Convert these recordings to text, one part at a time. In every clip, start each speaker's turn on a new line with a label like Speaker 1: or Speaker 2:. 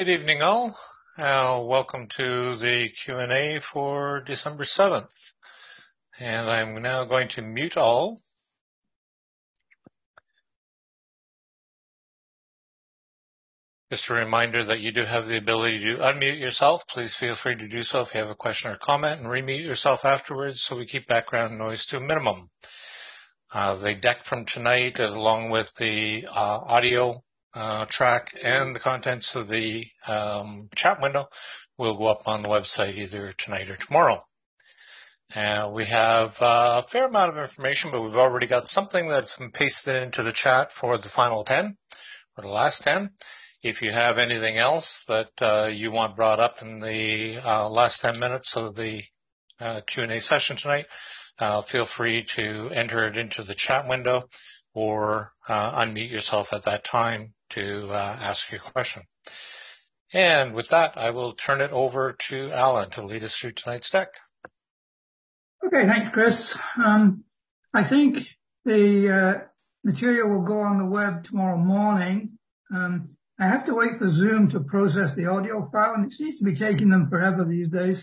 Speaker 1: Good evening, all. Welcome to the Q&A for December 7th. And I'm now going to mute all. Just a reminder that you do have the ability to unmute yourself. Please feel free to do so if you have a question or comment, and remute yourself afterwards so we keep background noise to a minimum. The deck from tonight, as along with the audio track and the contents of the chat window, will go up on the website either tonight or tomorrow. We have a fair amount of information, but we've already got something that's been pasted into the chat for the final 10, or the last 10. If you have anything else that you want brought up in the last 10 minutes of the Q&A session tonight, feel free to enter it into the chat window or unmute yourself at that time to ask your question. And with that, I will turn it over to Alan to lead us through tonight's deck.
Speaker 2: Okay, thanks, Chris. I think the material will go on the web tomorrow morning. I have to wait for Zoom to process the audio file, and it seems to be taking them forever these days.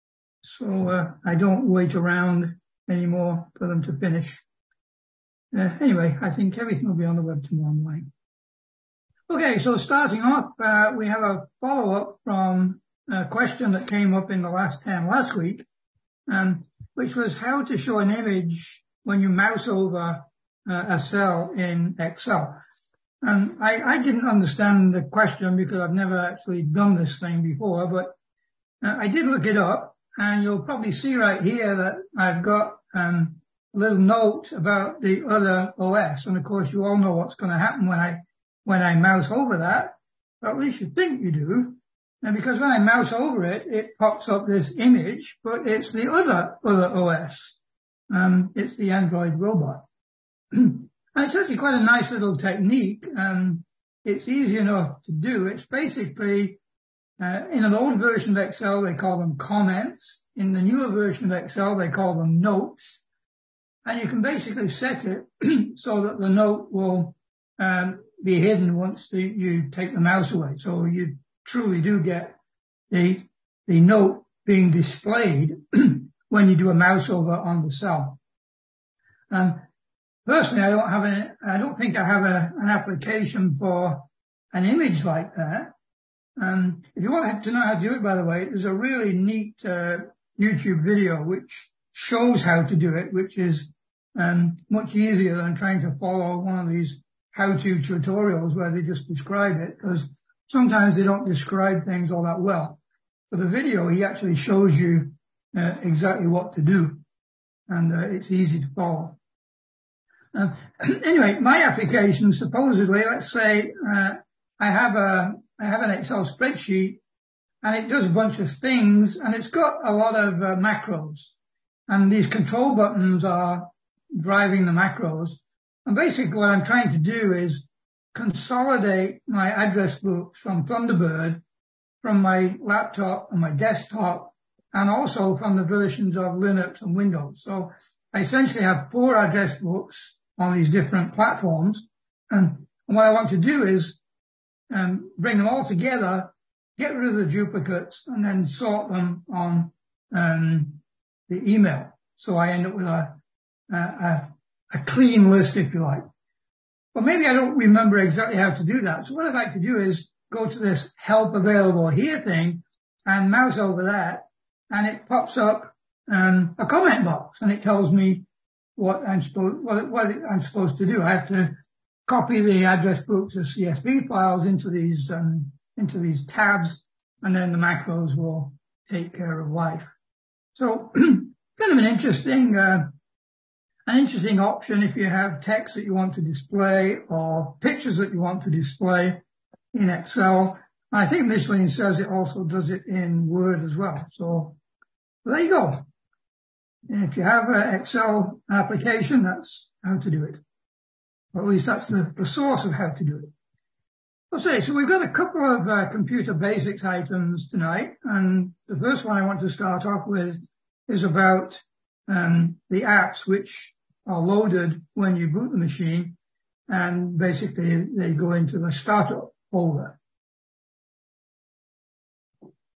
Speaker 2: So I don't wait around anymore for them to finish. Anyway, I think everything will be on the web tomorrow morning. Okay, so starting off, we have a follow-up from a question that came up in the last 10 last week, which was how to show an image when you mouse over a cell in Excel. And I didn't understand the question because I've never actually done this thing before, but I did look it up, and you'll probably see right here that I've got a little note about the other OS. And of course, you all know what's going to happen when I mouse over that, or at least you think you do. And because when I mouse over it, it pops up this image, but it's the other OS. It's the Android robot. And it's actually quite a nice little technique. It's easy enough to do. It's basically, in an old version of Excel, they call them comments. In the newer version of Excel, they call them notes. And you can basically set it so that the note will be hidden once you take the mouse away. So you truly do get the note being displayed when you do a mouse over on the cell. Personally, I don't think I have an application for an image like that. If you want to know how to do it, by the way, there's a really neat YouTube video which shows how to do it, which is much easier than trying to follow one of these how-to tutorials where they just describe it, because sometimes they don't describe things all that well. For the video, he actually shows you exactly what to do, and it's easy to follow. Anyway, my application, supposedly, let's say I have an Excel spreadsheet, and it does a bunch of things, and it's got a lot of macros, and these control buttons are driving the macros. And basically what I'm trying to do is consolidate my address books from Thunderbird, from my laptop and my desktop, and also from the versions of Linux and Windows. So I essentially have 4 address books on these different platforms. And what I want to do is bring them all together, get rid of the duplicates, and then sort them on the email. So I end up with a clean list, if you like. But maybe I don't remember exactly how to do that. So what I'd like to do is go to this help available here thing and mouse over that, and it pops up a comment box, and it tells me what I'm supposed to do. I have to copy the address books as CSV files into these tabs, and then the macros will take care of life. So kind of an interesting option if you have text that you want to display or pictures that you want to display in Excel. I think Michelin says it also does it in Word as well. So there you go. If you have an Excel application, that's how to do it. Or at least that's the source of how to do it. Okay, so we've got a couple of computer basics items tonight. And the first one I want to start off with is about the apps which are loaded when you boot the machine, and basically they go into the startup folder.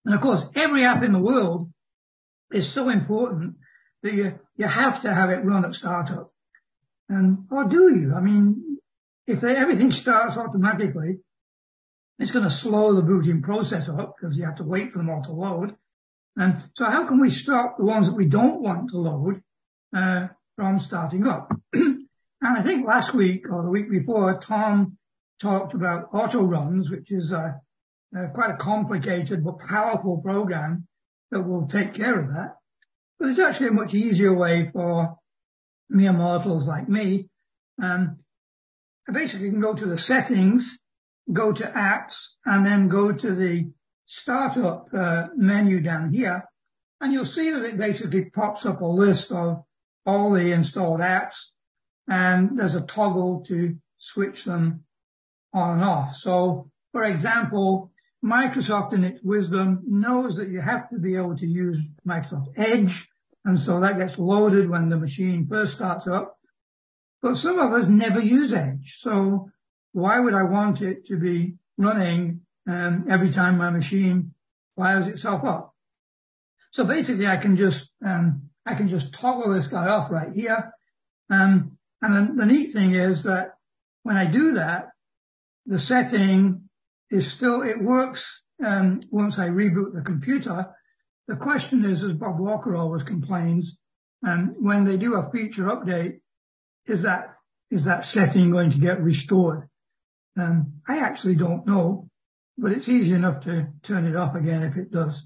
Speaker 2: And of course, every app in the world is so important that you have to have it run at startup. Or do you? I mean, if everything starts automatically, it's going to slow the booting process up because you have to wait for them all to load. And so how can we stop the ones that we don't want to load from starting up? And I think last week or the week before, Tom talked about auto runs, which is quite a complicated but powerful program that will take care of that. But it's actually a much easier way for mere mortals like me. I basically can go to the settings, go to apps, and then go to the startup menu down here. And you'll see that it basically pops up a list of all the installed apps. And there's a toggle to switch them on and off. So, for example, Microsoft in its wisdom knows that you have to be able to use Microsoft Edge. And so that gets loaded when the machine first starts up. But some of us never use Edge. So why would I want it to be running every time my machine fires itself up? So basically I can just toggle this guy off right here. And then the neat thing is that when I do that, the setting is still, it works once I reboot the computer. The question is, as Bob Walker always complains, when they do a feature update, is that setting going to get restored? I actually don't know, but it's easy enough to turn it off again if it does.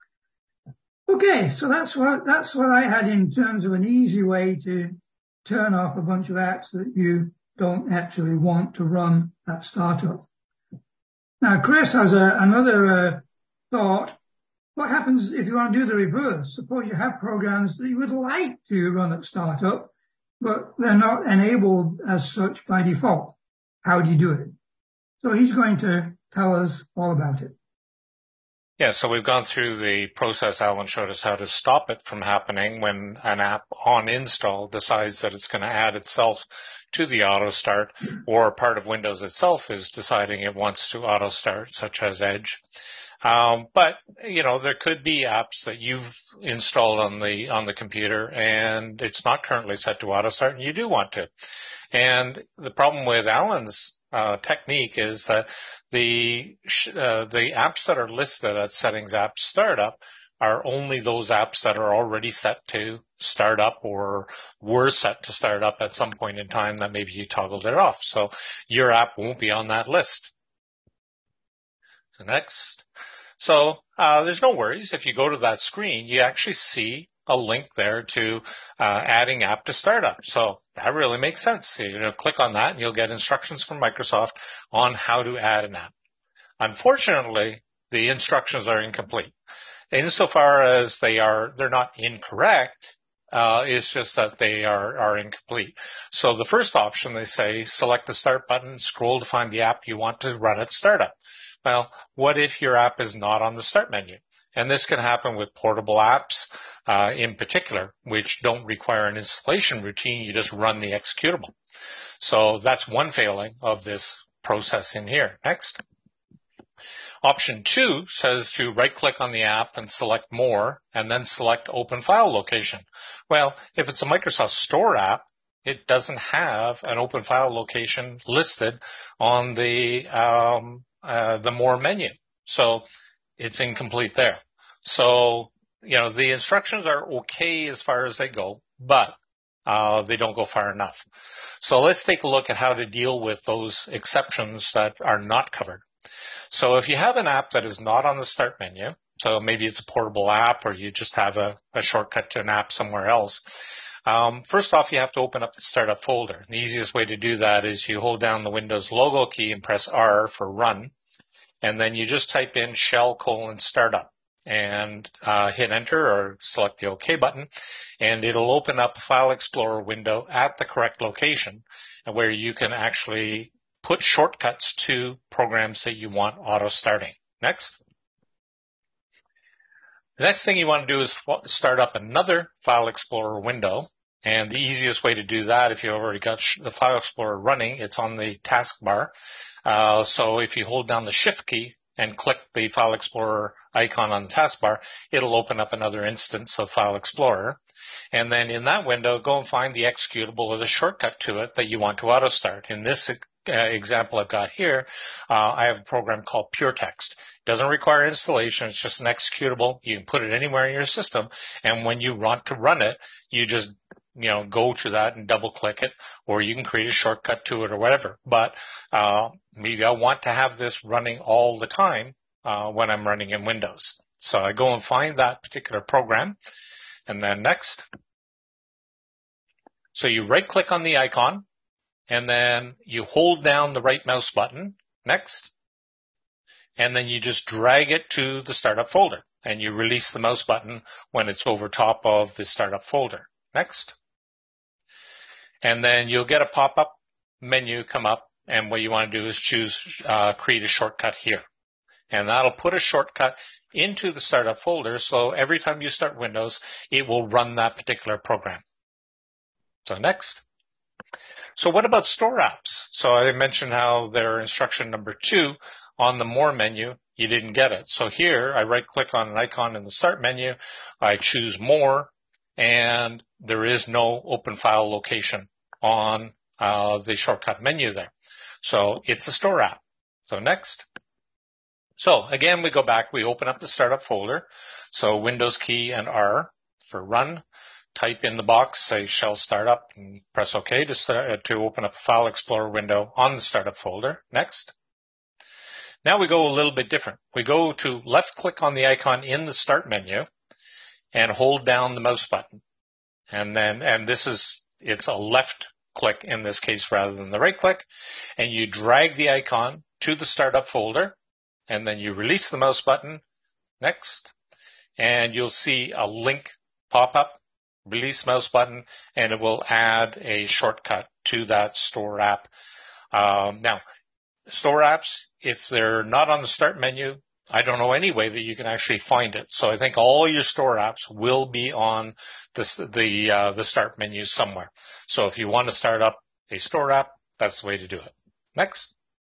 Speaker 2: Okay, so that's what I had in terms of an easy way to turn off a bunch of apps that you don't actually want to run at startup. Now, Chris has another thought. What happens if you want to do the reverse? Suppose you have programs that you would like to run at startup, but they're not enabled as such by default. How do you do it? So he's going to tell us all about it.
Speaker 1: Yeah, so we've gone through the process. Alan showed us how to stop it from happening when an app on install decides that it's going to add itself to the auto start, or part of Windows itself is deciding it wants to auto start, such as Edge. But you know, there could be apps that you've installed on the computer and it's not currently set to auto start and you do want to. And the problem with Alan's technique is that the apps that are listed at Settings App Startup are only those apps that are already set to start up or were set to start up at some point in time that maybe you toggled it off. So your app won't be on that list. So next. So there's no worries. If you go to that screen, you actually see a link there to adding app to startup. So that really makes sense. You know, click on that and you'll get instructions from Microsoft on how to add an app. Unfortunately, the instructions are incomplete. Insofar as they're not incorrect, it's just that they are incomplete. So the first option, they say, select the start button, scroll to find the app you want to run at startup. Well, what if your app is not on the start menu? And this can happen with portable apps in particular, which don't require an installation routine. You just run the executable. So that's one failing of this process in here. Next. Option 2 says to right-click on the app and select More, and then select Open File Location. Well, if it's a Microsoft Store app, it doesn't have an Open File Location listed on the More menu. So it's incomplete there. So, you know, the instructions are okay as far as they go, but they don't go far enough. So let's take a look at how to deal with those exceptions that are not covered. So if you have an app that is not on the start menu, so maybe it's a portable app or you just have a shortcut to an app somewhere else, first off, you have to open up the startup folder. The easiest way to do that is you hold down the Windows logo key and press R for run, and then you just type in shell:startup and hit enter or select the OK button, and it'll open up a File Explorer window at the correct location where you can actually put shortcuts to programs that you want auto-starting. Next. The next thing you want to do is start up another File Explorer window. And the easiest way to do that, if you've already got the File Explorer running, it's on the taskbar. So if you hold down the Shift key and click the File Explorer icon on the taskbar, it'll open up another instance of File Explorer. And then in that window, go and find the executable or the shortcut to it that you want to auto start. In this example I've got here, I have a program called PureText. It doesn't require installation. It's just an executable. You can put it anywhere in your system. And when you want to run it, you just go to that and double click it, or you can create a shortcut to it or whatever. But maybe I want to have this running all the time when I'm running in Windows. So I go and find that particular program, and then next. So you right click on the icon, and then you hold down the right mouse button, next, and then you just drag it to the startup folder, and you release the mouse button when it's over top of the startup folder, next. And then you'll get a pop-up menu come up, and what you want to do is choose create a shortcut here. And that'll put a shortcut into the startup folder, so every time you start Windows, it will run that particular program. So next. So what about store apps? So I mentioned how their instruction number 2 on the More menu, you didn't get it. So here, I right-click on an icon in the Start menu, I choose More, and there is no open file location on the shortcut menu there. So it's a store app. So next. So again, we go back, we open up the startup folder. So Windows key and R for run. Type in the box, say shell startup, and press OK to open up a File Explorer window on the startup folder. Next. Now we go a little bit different. We go to left click on the icon in the Start menu and hold down the mouse button. And it's a left click in this case rather than the right click. And you drag the icon to the startup folder, and then you release the mouse button. Next. And you'll see a link pop up. Release mouse button, and it will add a shortcut to that store app. Now, store apps, if they're not on the Start menu, I don't know any way that you can actually find it. So I think all your store apps will be on the Start menu somewhere. So if you want to start up a store app, that's the way to do it. Next.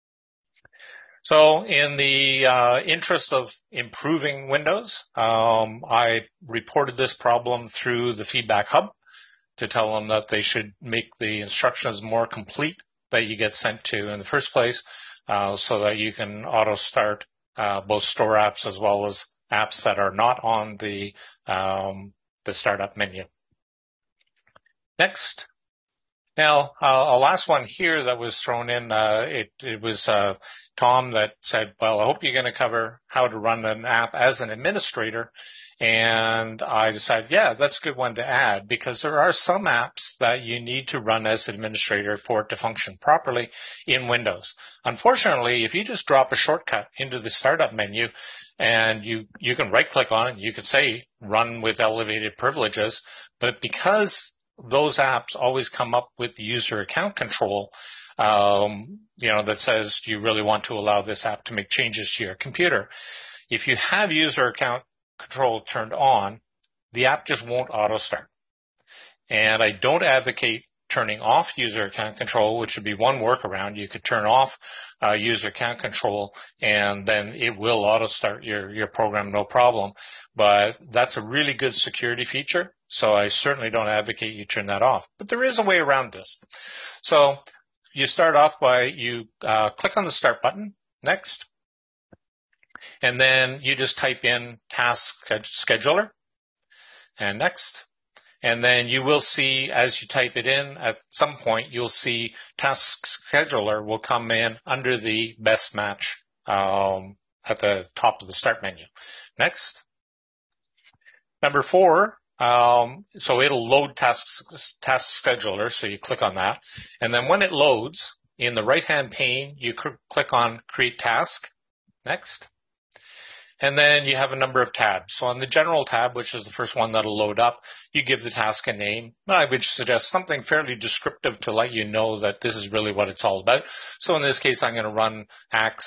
Speaker 1: So in the interest of improving Windows, I reported this problem through the Feedback Hub to tell them that they should make the instructions more complete that you get sent to in the first place, so that you can auto start both store apps as well as apps that are not on the startup menu. Next. Now, a last one here that was thrown in, it was Tom that said, well, I hope you're going to cover how to run an app as an administrator. And I decided, yeah, that's a good one to add, because there are some apps that you need to run as an administrator for it to function properly in Windows. Unfortunately, if you just drop a shortcut into the startup menu and you can right-click on it, you can say run with elevated privileges, but because those apps always come up with the user account control, that says, do you really want to allow this app to make changes to your computer? If you have user account control turned on, the app just won't auto start. And I don't advocate turning off user account control, which would be one workaround. You could turn off user account control, and then it will auto start your program, no problem. But that's a really good security feature. So I certainly don't advocate you turn that off. But there is a way around this. So you start off by you click on the Start button, next, and then you just type in Task Scheduler, and next. And then you will see, as you type it in, at some point, you'll see Task Scheduler will come in under the Best Match at the top of the Start menu. Next. Number 4. So it'll load Task Scheduler, so you click on that. And then when it loads, in the right-hand pane, you click on Create Task. Next. And then you have a number of tabs. So on the General tab, which is the first one that'll load up, you give the task a name. I would suggest something fairly descriptive to let you know that this is really what it's all about. So in this case, I'm going to run app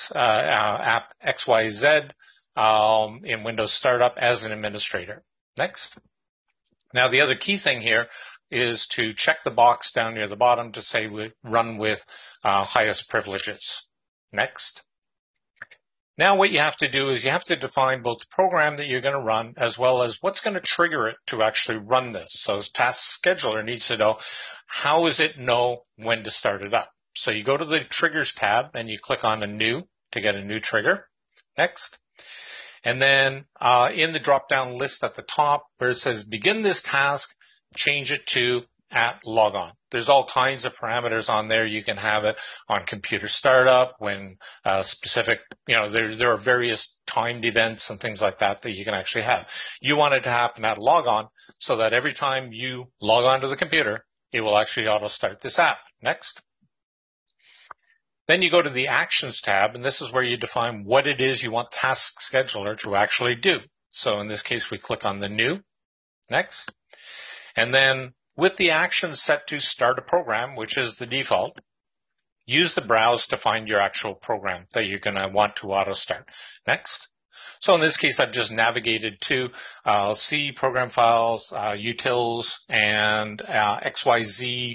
Speaker 1: XYZ in Windows Startup as an administrator. Next. Now, the other key thing here is to check the box down near the bottom to say run with highest privileges. Next. Now what you have to do is you have to define both the program that you're going to run as well as what's going to trigger it to actually run this. So the task scheduler needs to know, how does it know when to start it up? So you go to the triggers tab and you click on a new to get a new trigger. Next. And then in the drop-down list at the top where it says begin this task, change it to @logon. There's all kinds of parameters on there. You can have it on computer startup when specific, there are various timed events and things like that you can actually have. You want it to happen at logon so that every time you log on to the computer, it will actually auto start this app. Next. Then you go to the Actions tab, and this is where you define what it is you want Task Scheduler to actually do. So in this case, we click on the New. Next. And then with the actions set to start a program, which is the default, use the browse to find your actual program that you're going to want to auto start. Next. So in this case, I've just navigated to C program files, utils, and XYZ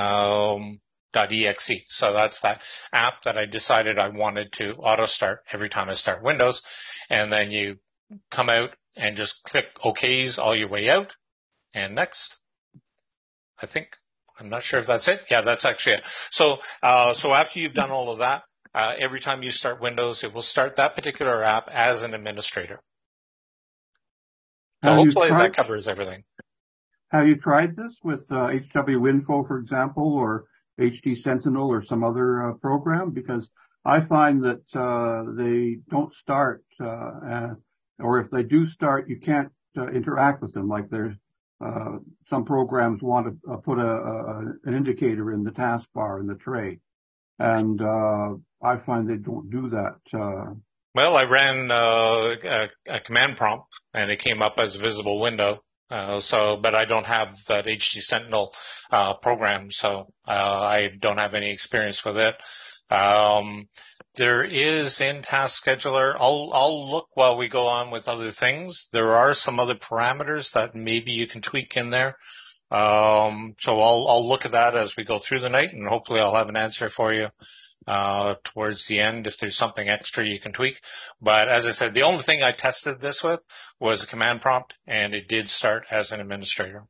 Speaker 1: .exe. So that's that app that I decided I wanted to auto start every time I start Windows. And then you come out and just click OKs all your way out. And next. I'm not sure if that's it. Yeah, that's actually it. So after you've done all of that, every time you start Windows, it will start that particular app as an administrator. So hopefully that covers everything.
Speaker 3: Have you tried this with HWinfo, for example, or HD Sentinel or some other program? Because I find that they don't start, or if they do start, you can't interact with them. Like there's some programs want to put an indicator in the taskbar in the tray, and I find they don't do that.
Speaker 1: Well, I ran a command prompt, and it came up as a visible window. But I don't have that HD Sentinel program, so I don't have any experience with it. There is in Task Scheduler. I'll look while we go on with other things. There are some other parameters that maybe you can tweak in there. So I'll look at that as we go through the night, and hopefully I'll have an answer for you towards the end if there's something extra you can tweak. But as I said, the only thing I tested this with was a command prompt, and it did start as an administrator.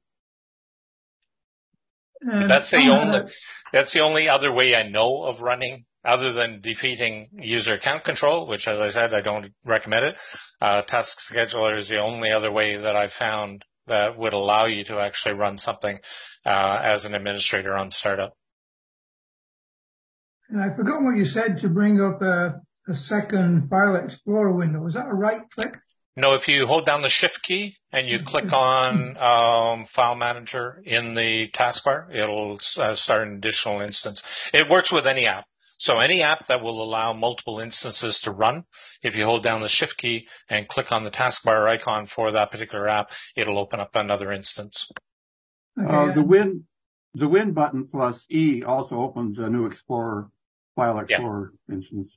Speaker 1: That's the only other way I know of running, other than defeating user account control, which, as I said, I don't recommend it. Task Scheduler is the only other way that I've found that would allow you to actually run something as an administrator on startup.
Speaker 2: And I forgot what you said to bring up a second File Explorer window. Was that a right click?
Speaker 1: No, if you hold down the Shift key and you click on File Manager in the taskbar, it'll start an additional instance. It works with any app. So any app that will allow multiple instances to run, if you hold down the Shift key and click on the taskbar icon for that particular app, it'll open up another instance.
Speaker 3: Okay. The Win button plus E also opens a new File Explorer instance.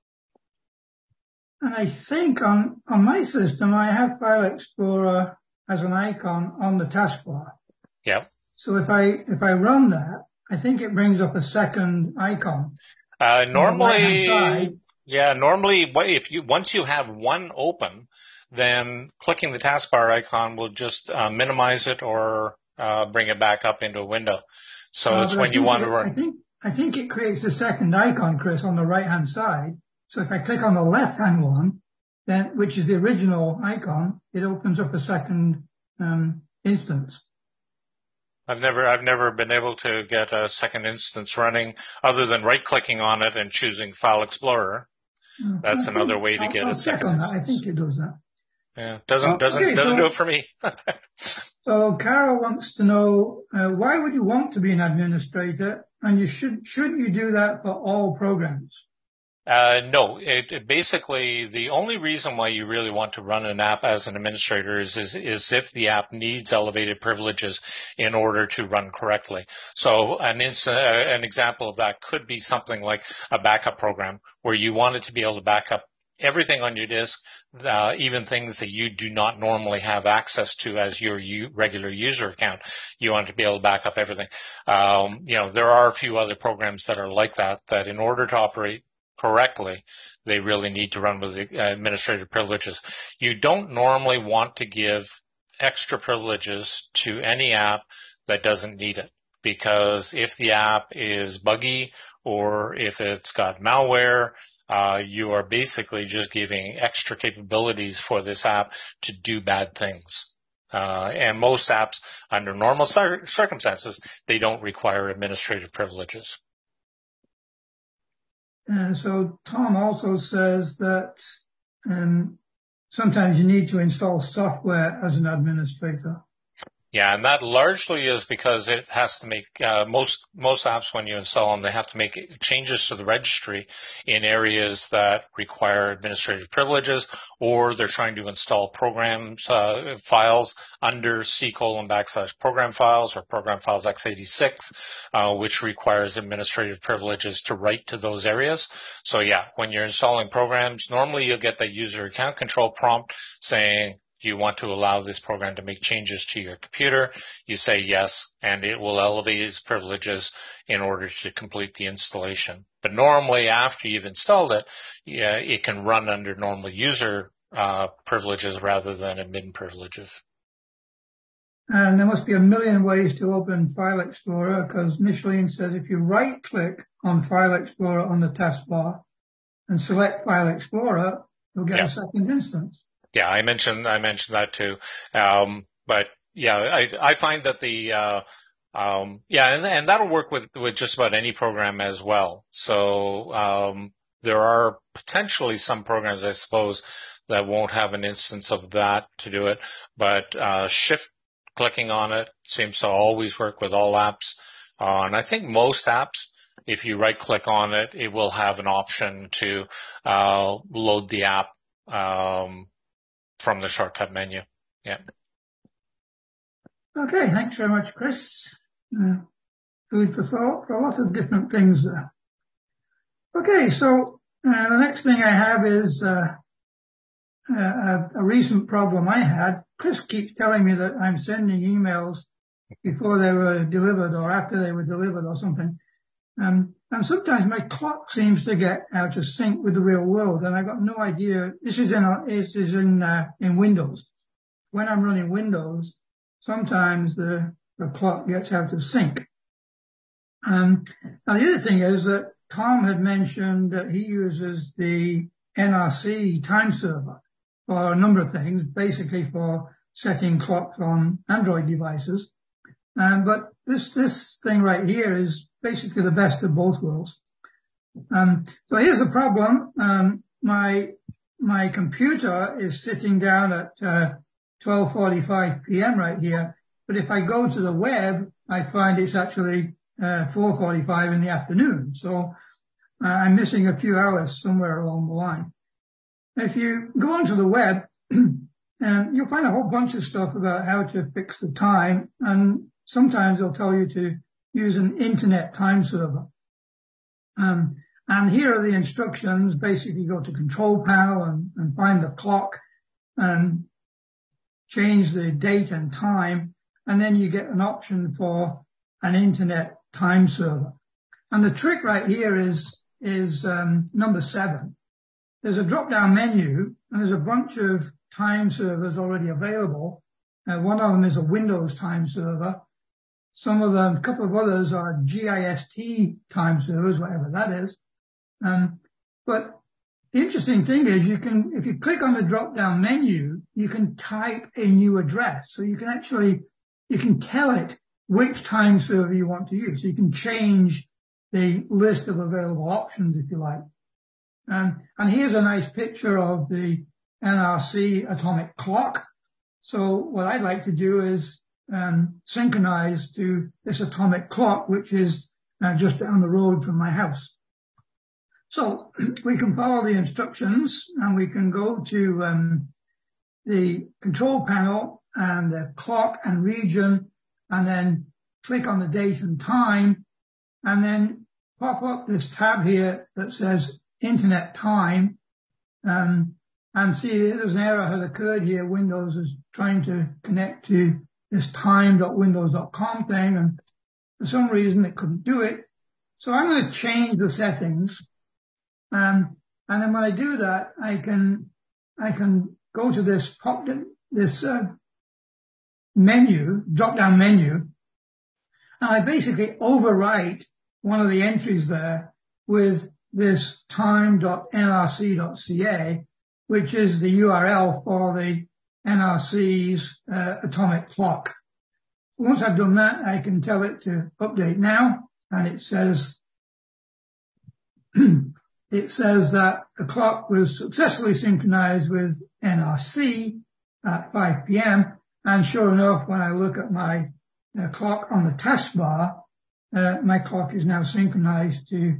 Speaker 2: And I think on my system, I have File Explorer as an icon on the taskbar.
Speaker 1: Yeah.
Speaker 2: So if I run that, I think it brings up a second icon.
Speaker 1: Normally, once you have one open, then clicking the taskbar icon will just minimize it or bring it back up into a window. So it's when you want to run.
Speaker 2: I think it creates a second icon, Chris, on the right-hand side. So if I click on the left-hand one, then which is the original icon, it opens up a second instance.
Speaker 1: I've never been able to get a second instance running other than right-clicking on it and choosing File Explorer. That's another way to get a second instance.
Speaker 2: I think it does that.
Speaker 1: Yeah, doesn't do it for me.
Speaker 2: So Carol wants to know why would you want to be an administrator, and shouldn't you do that for all programs?
Speaker 1: No, basically the only reason why you really want to run an app as an administrator is if the app needs elevated privileges in order to run correctly. So an example of that could be something like a backup program where you want it to be able to back up everything on your disk, even things that you do not normally have access to as your regular user account. You want to be able to back up everything. There are a few other programs that are like that in order to operate correctly, they really need to run with the administrative privileges. You don't normally want to give extra privileges to any app that doesn't need it, because if the app is buggy or if it's got malware, you are basically just giving extra capabilities for this app to do bad things. And most apps, under normal circumstances, they don't require administrative privileges.
Speaker 2: And so Tom also says that sometimes you need to install software as an administrator.
Speaker 1: Yeah, and that largely is because it has to make most apps, when you install them, they have to make changes to the registry in areas that require administrative privileges, or they're trying to install programs files under C:\program files or program files x86, which requires administrative privileges to write to those areas. So yeah, when you're installing programs, normally you'll get that user account control prompt saying, do you want to allow this program to make changes to your computer? You say yes, and it will elevate its privileges in order to complete the installation. But normally, after you've installed it, it can run under normal user privileges rather than admin privileges.
Speaker 2: And there must be a million ways to open File Explorer, because Micheline says if you right-click on File Explorer on the taskbar and select File Explorer, you'll get a second instance.
Speaker 1: Yeah, I mentioned that too. But yeah, I find that and that'll work with just about any program as well. So there are potentially some programs, I suppose, that won't have an instance of that to do it, but shift clicking on it seems to always work with all apps. And I think most apps, if you right click on it, it will have an option to load the app from the shortcut menu. Yeah.
Speaker 2: Okay, thanks very much, Chris. Food for thought for a lot of different things there. Okay, so the next thing I have is a recent problem I had. Chris keeps telling me that I'm sending emails before they were delivered or after they were delivered or something. And sometimes my clock seems to get out of sync with the real world, and I've got no idea. This is in Windows. When I'm running Windows, sometimes the clock gets out of sync. Now the other thing is that Tom had mentioned that he uses the NRC time server for a number of things, basically for setting clocks on Android devices. But this thing right here is basically the best of both worlds. So here's the problem. My computer is sitting down at 12:45 p.m. right here, but if I go to the web, I find it's actually 4:45 in the afternoon. So I'm missing a few hours somewhere along the line. If you go onto the web, you'll find a whole bunch of stuff about how to fix the time, and sometimes they'll tell you to use an internet time server. And here are the instructions. Basically, go to Control Panel and find the clock and change the date and time, and then you get an option for an internet time server. And the trick right here is number 7. There's a drop-down menu, and there's a bunch of time servers already available. One of them is a Windows time server. Some of them, a couple of others are GIST time servers, whatever that is. But the interesting thing is if you click on the drop-down menu, you can type a new address. So you can tell it which time server you want to use. So you can change the list of available options if you like. And here's a nice picture of the NRC atomic clock. So what I'd like to do is synchronize to this atomic clock, which is just down the road from my house. So we can follow the instructions, and we can go to the control panel and the clock and region, and then click on the date and time, and then pop up this tab here that says Internet Time, and see there's an error had occurred here. Windows is trying to connect to this time.windows.com thing, and for some reason it couldn't do it. So I'm going to change the settings And then when I do that, I can go to this menu, drop-down menu, and I basically overwrite one of the entries there with this time.nrc.ca, which is the URL for the NRC's atomic clock. Once I've done that, I can tell it to update now, and it says that the clock was successfully synchronized with NRC at 5 p.m. And sure enough, when I look at my clock on the taskbar, my clock is now synchronized to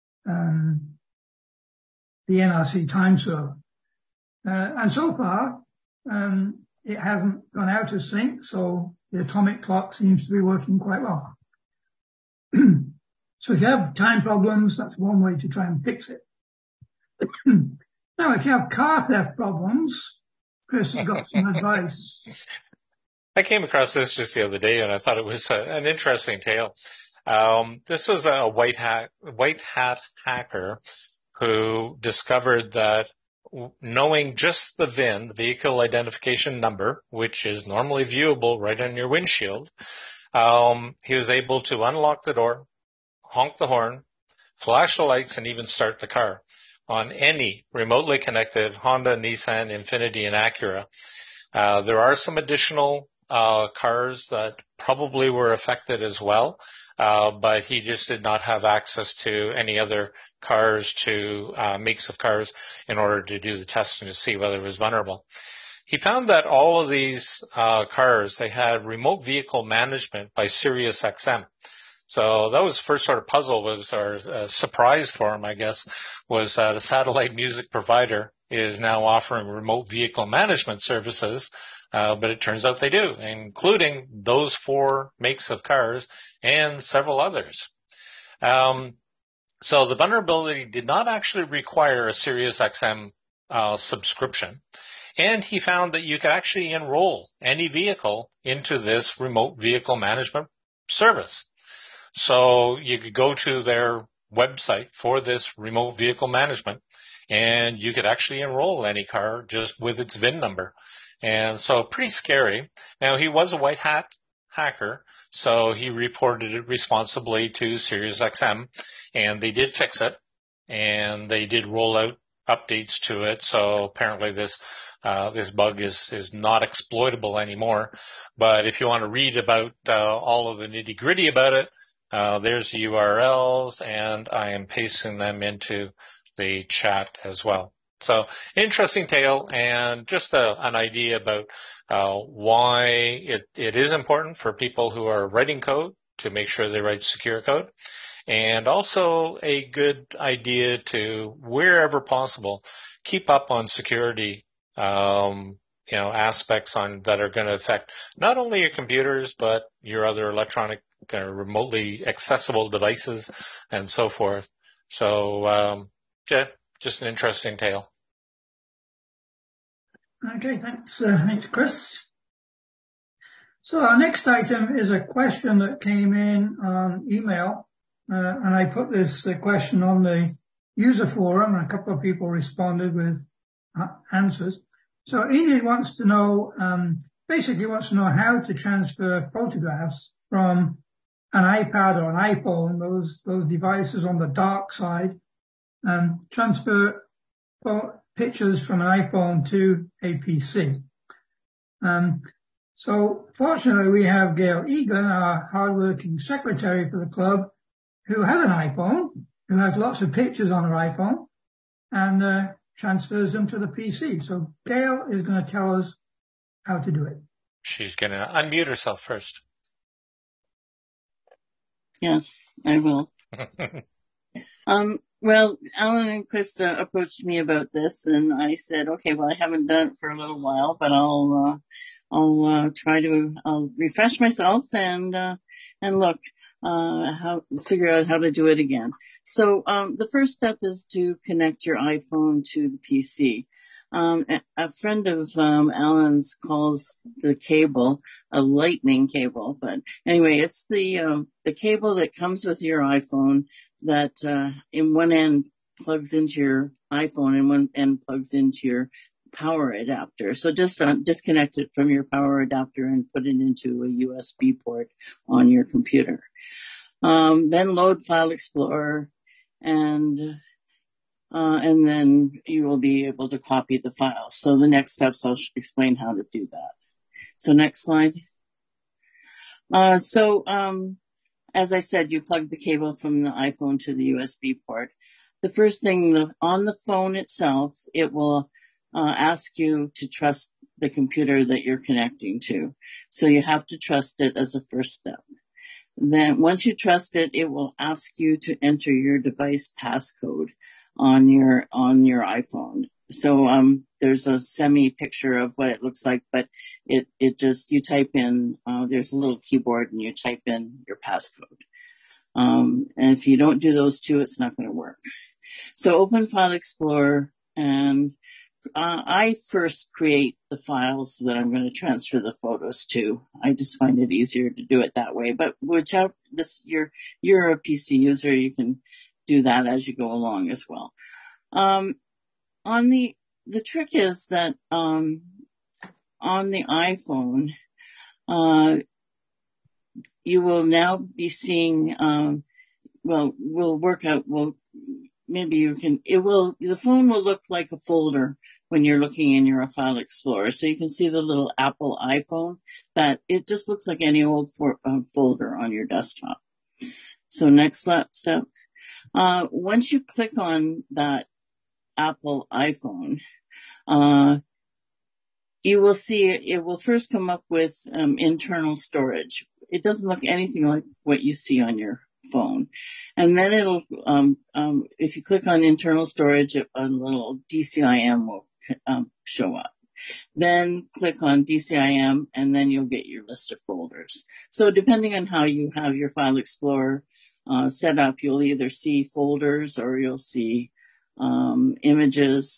Speaker 2: the NRC time server. And so far, it hasn't gone out of sync, so the atomic clock seems to be working quite well. So if you have time problems, that's one way to try and fix it. Now, if you have car theft problems, Chris has got some advice.
Speaker 1: I came across this just the other day, and I thought it was an interesting tale. This was a white hat hacker who discovered that knowing just the VIN, the vehicle identification number, which is normally viewable right on your windshield, he was able to unlock the door, honk the horn, flash the lights, and even start the car on any remotely connected Honda, Nissan, Infiniti, and Acura. There are some additional cars that probably were affected as well, but he just did not have access to any other cars makes of cars in order to do the testing to see whether it was vulnerable. He found that all of these cars, they had remote vehicle management by SiriusXM. So that was the first sort of puzzle or surprise for him, I guess, was that a satellite music provider is now offering remote vehicle management services, but it turns out they do, including those 4 makes of cars and several others. So the vulnerability did not actually require a SiriusXM subscription, and he found that you could actually enroll any vehicle into this remote vehicle management service. So you could go to their website for this remote vehicle management, and you could actually enroll any car just with its VIN number. And so pretty scary. Now, he was a white hat hacker, so he reported it responsibly to SiriusXM, and they did fix it, and they did roll out updates to it. So apparently this bug is not exploitable anymore. But if you want to read about all of the nitty-gritty about it, there's the URLs, and I am pasting them into the chat as well. So interesting tale, and just an idea about why it is important for people who are writing code to make sure they write secure code, and also a good idea to, wherever possible, keep up on security aspects that are going to affect not only your computers but your other electronic remotely accessible devices and so forth. So just an interesting tale.
Speaker 2: Okay, thanks Chris. So our next item is a question that came in on email, and I put this question on the user forum, and a couple of people responded with answers. So Enid wants to know how to transfer photographs from an iPad or an iPhone, those devices on the dark side, transfer pictures from an iPhone to a PC. So fortunately, we have Gail Egan, our hardworking secretary for the club, who has an iPhone, who has lots of pictures on her iPhone, and transfers them to the PC. So Gail is going to tell us how to do it.
Speaker 1: She's going to unmute herself first.
Speaker 4: Yes, I will. Well, Alan and Krista approached me about this, and I said, okay, well, I haven't done it for a little while, but I'll refresh myself and look, figure out how to do it again. So, the first step is to connect your iPhone to the PC. A friend of Alan's calls the cable a lightning cable, but anyway, it's the cable that comes with your iPhone that in one end plugs into your iPhone and one end plugs into your power adapter. So just disconnect it from your power adapter and put it into a USB port on your computer. Then load File Explorer, and then you will be able to copy the files. So the next steps, I'll explain how to do that. So next slide. As I said, you plug the cable from the iPhone to the USB port. The first thing, on the phone itself, it will ask you to trust the computer that you're connecting to. So you have to trust it as a first step. Then once you trust it, it will ask you to enter your device passcode on your iPhone. So there's a semi picture of what it looks like, but it just, you type in, there's a little keyboard and you type in your passcode. And if you don't do those two, it's not going to work. So open File Explorer, and I first create the files that I'm going to transfer the photos to. I just find it easier to do it that way. But whichever you're a PC user, you can do that as you go along as well. The trick is that on the iPhone, you will now be seeing. We'll work out. Maybe you can. The phone will look like a folder when you're looking in your File Explorer. So you can see the little Apple iPhone, that it just looks like any old folder on your desktop. So next step. Once you click on that Apple iPhone, you will see it will first come up with internal storage. It doesn't look anything like what you see on your phone. And then it'll, if you click on internal storage, a little DCIM will show up. Then click on DCIM, and then you'll get your list of folders. So depending on how you have your File Explorer set up, you'll either see folders or you'll see images.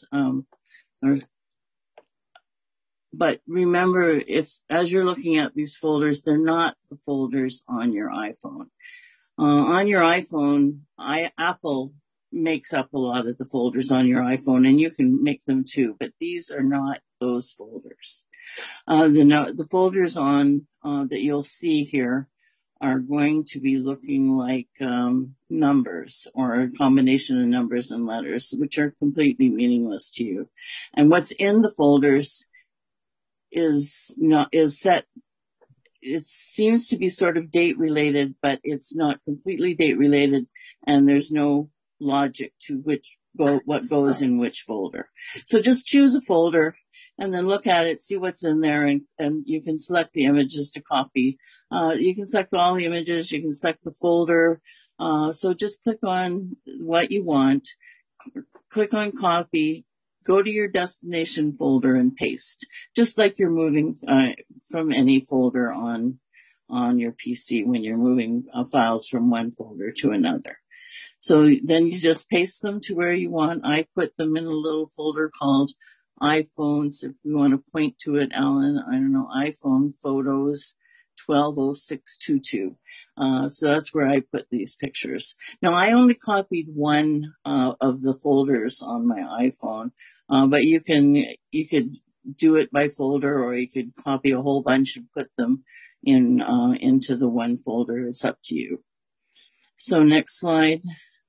Speaker 4: But remember, as you're looking at these folders, they're not the folders on your iPhone. On your iPhone, Apple makes up a lot of the folders on your iPhone, and you can make them too, but these are not those folders. The folders that you'll see here are going to be looking like numbers, or a combination of numbers and letters, which are completely meaningless to you. And what's in the folders is set. It seems to be sort of date related, but it's not completely date related, and there's no logic to what goes in which folder. So just choose a folder and then look at it, see what's in there, and you can select the images to copy. You can select all the images, you can select the folder. So just click on what you want, click on copy, go to your destination folder and paste, just like you're moving from any folder on your PC when you're moving files from one folder to another. So then you just paste them to where you want. I put them in a little folder called iPhones. If you want to point to it, Alan, I don't know, iPhone Photos 120622. So that's where I put these pictures. Now, I only copied one of the folders on my iPhone, but you could do it by folder, or you could copy a whole bunch and put them into the one folder. It's up to you. So next slide.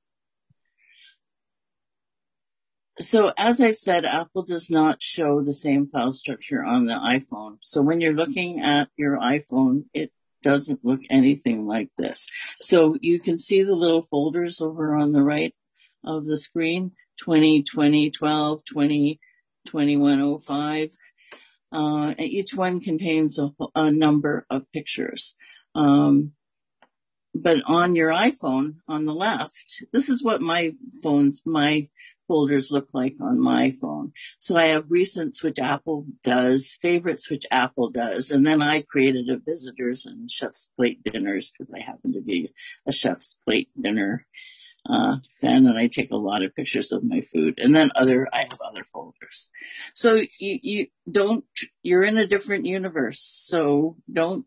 Speaker 4: So as I said, Apple does not show the same file structure on the iPhone. So when you're looking at your iPhone, it doesn't look anything like this. So you can see the little folders over on the right of the screen, 20, 20, 12, 20, 2105. Each one contains a number of pictures. But on your iPhone, on the left, this is what my folders look like on my phone. So I have recents, which Apple does, favorites, which Apple does, and then I created a visitors and chef's plate dinners, because I happen to be a chef's plate dinner fan, and I take a lot of pictures of my food. And then I have other folders. So you're in a different universe. So don't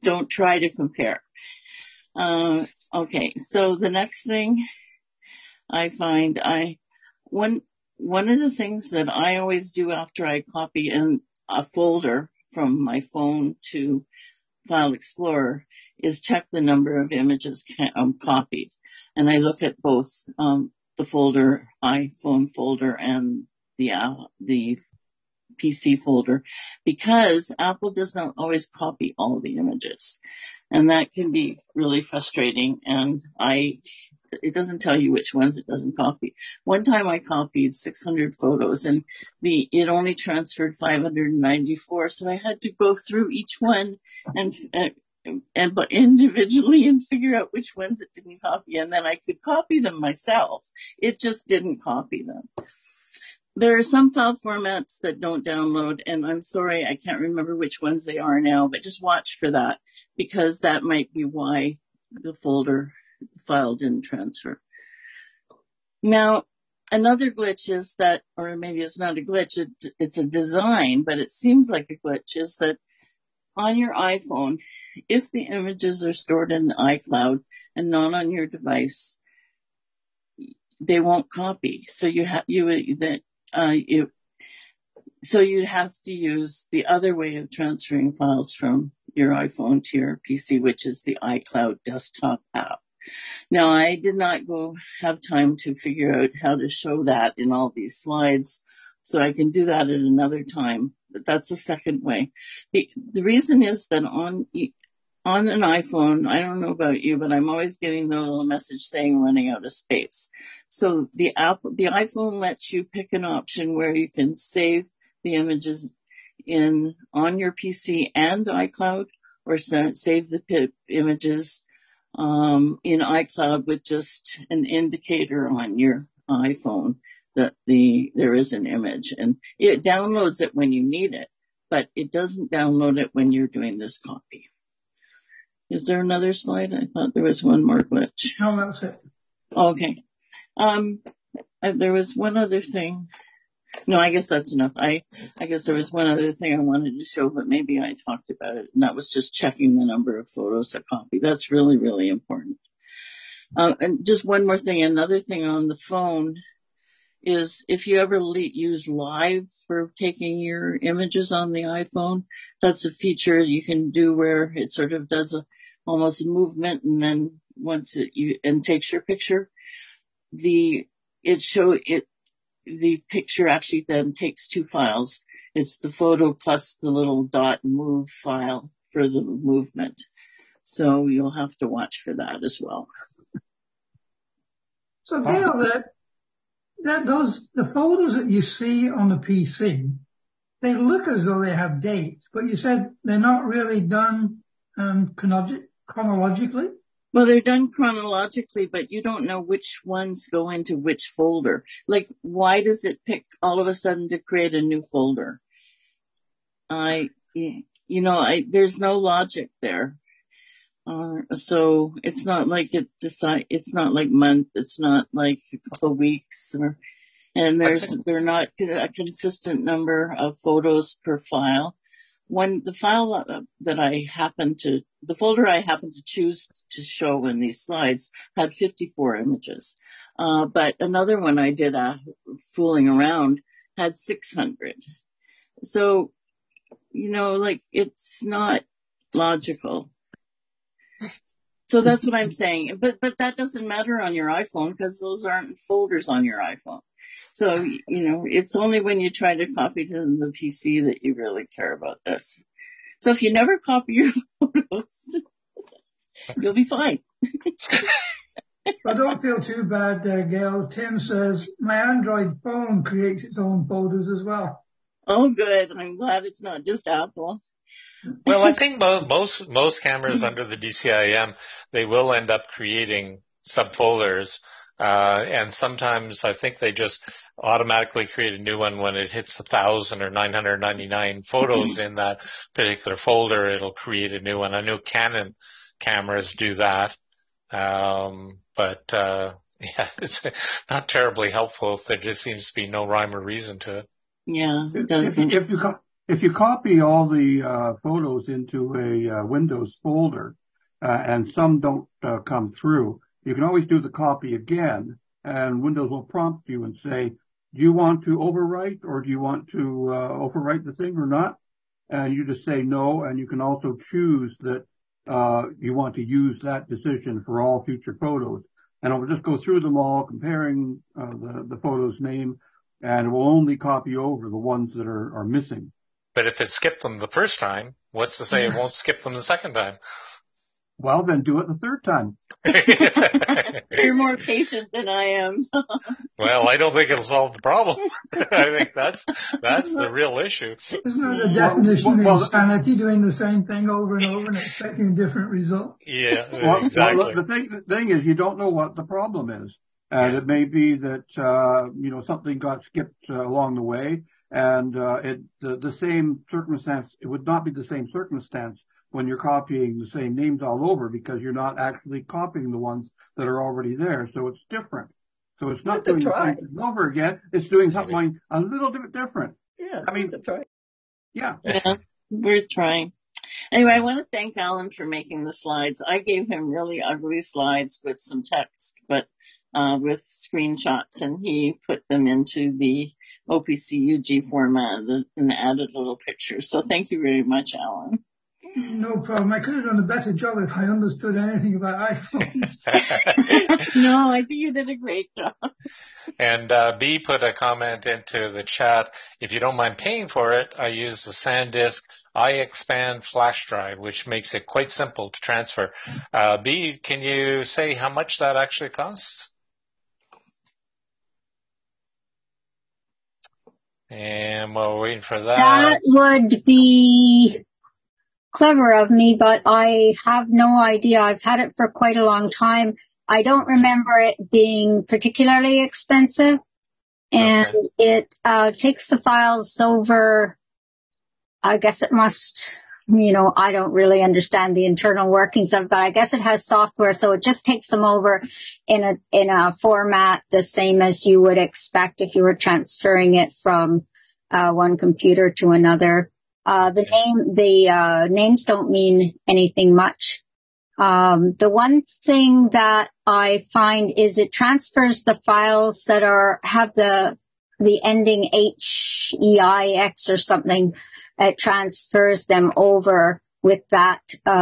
Speaker 4: try to compare. Okay, so the next thing, I find one of the things that I always do after I copy in a folder from my phone to File Explorer is check the number of images copied. And I look at both the folder, iPhone folder, and the PC folder, because Apple does not always copy all the images. And that can be really frustrating. And it doesn't tell you which ones it doesn't copy. One time I copied 600 photos and it only transferred 594. So I had to go through each one but individually and figure out which ones it didn't copy. And then I could copy them myself. It just didn't copy them. There are some file formats that don't download, and I'm sorry, I can't remember which ones they are now, but just watch for that, because that might be why the folder file didn't transfer. Now, another glitch is that, or maybe it's not a glitch, it's a design, but it seems like a glitch, is that on your iPhone, if the images are stored in the iCloud and not on your device, they won't copy. So you'd have to use the other way of transferring files from your iPhone to your PC, which is the iCloud desktop app. Now, I did not have time to figure out how to show that in all these slides, so I can do that at another time, but that's the second way. The reason is that on an iPhone, I don't know about you, but I'm always getting the little message saying running out of space. So the iPhone lets you pick an option where you can save the images on your PC and iCloud, or save the images in iCloud with just an indicator on your iPhone that there is an image, and it downloads it when you need it, but it doesn't download it when you're doing this copy. Is there another slide? I thought there was one more glitch.
Speaker 2: No, that's it.
Speaker 4: Okay. There was one other thing. No, I guess that's enough. I guess there was one other thing I wanted to show, but maybe I talked about it, and that was just checking the number of photos I copied. That's really, really important. And just one more thing. Another thing on the phone is if you ever use Live for taking your images on the iPhone, that's a feature you can do where it sort of does almost a movement, and then and takes your picture. The picture actually then takes two files. It's the photo plus the little dot move file for the movement. So you'll have to watch for that as well.
Speaker 2: So Gail, the photos that you see on the PC, they look as though they have dates, but you said they're not really done chronologically?
Speaker 4: Well, they're done chronologically, but you don't know which ones go into which folder. Like, why does it pick all of a sudden to create a new folder? There's no logic there. So it's not like it's not like month, it's not like a couple of weeks, and they're not a consistent number of photos per file. The folder I happened to choose to show in these slides had 54 images. But another one I did fooling around had 600. So, it's not logical. So that's what I'm saying. But that doesn't matter on your iPhone because those aren't folders on your iPhone. So, it's only when you try to copy to the PC that you really care about this. So if you never copy your photos, you'll be fine.
Speaker 2: Well, don't feel too bad there, Gail. Tim says, my Android phone creates its own folders as well.
Speaker 4: Oh, good. I'm glad it's not just Apple.
Speaker 1: Well, I think most cameras under the DCIM, they will end up creating subfolders. And sometimes I think they just automatically create a new one when it hits 1,000 or 999 photos in that particular folder. It'll create a new one. I know Canon cameras do that. It's not terribly helpful if there just seems to be no rhyme or reason to it.
Speaker 4: Yeah.
Speaker 3: If you copy all the photos into a Windows folder and some don't come through, you can always do the copy again and Windows will prompt you and say, do you want to overwrite or do you want to overwrite the thing or not? And you just say no, and you can also choose that you want to use that decision for all future photos. And it will just go through them all, comparing the photo's name, and it will only copy over the ones that are missing.
Speaker 1: But if it skipped them the first time, what's to say it won't skip them the second time?
Speaker 3: Well, then do it the third time.
Speaker 4: You're more patient than I am.
Speaker 1: Well, I don't think it'll solve the problem. I think that's the real issue.
Speaker 2: Isn't that the definition of insanity, doing the same thing over and over and expecting a different result?
Speaker 1: Yeah,
Speaker 3: exactly.
Speaker 1: Well,
Speaker 3: the thing is, you don't know what the problem is. And it may be that, something got skipped along the way, and the same circumstance, it would not be the same circumstance when you're copying the same names all over, because you're not actually copying the ones that are already there. So it's different. So it's not doing the same thing over again. It's doing something a little bit different.
Speaker 4: Yeah,
Speaker 3: I mean,
Speaker 4: that's right.
Speaker 3: Yeah.
Speaker 4: Yeah, we're trying. Anyway, I want to thank Alan for making the slides. I gave him really ugly slides with some text, but with screenshots, and he put them into the OPC-UG format and added little pictures. So thank you very much, Alan.
Speaker 2: No problem. I could have done a better job if I understood anything about iPhones.
Speaker 4: No, I think you did a great job.
Speaker 1: And B put a comment into the chat. If you don't mind paying for it, I use the SanDisk iXpand flash drive, which makes it quite simple to transfer. B, can you say how much that actually costs? And while we're waiting for that.
Speaker 5: That would be clever of me, but I have no idea. I've had it for quite a long time. I don't remember it being particularly expensive, and it takes the files over. I guess it must, I don't really understand the internal workings of it, but I guess it has software, so it just takes them over in a format the same as you would expect if you were transferring it from one computer to another. The names don't mean anything much. The one thing that I find is it transfers the files that have the ending HEIX or something. It transfers them over with that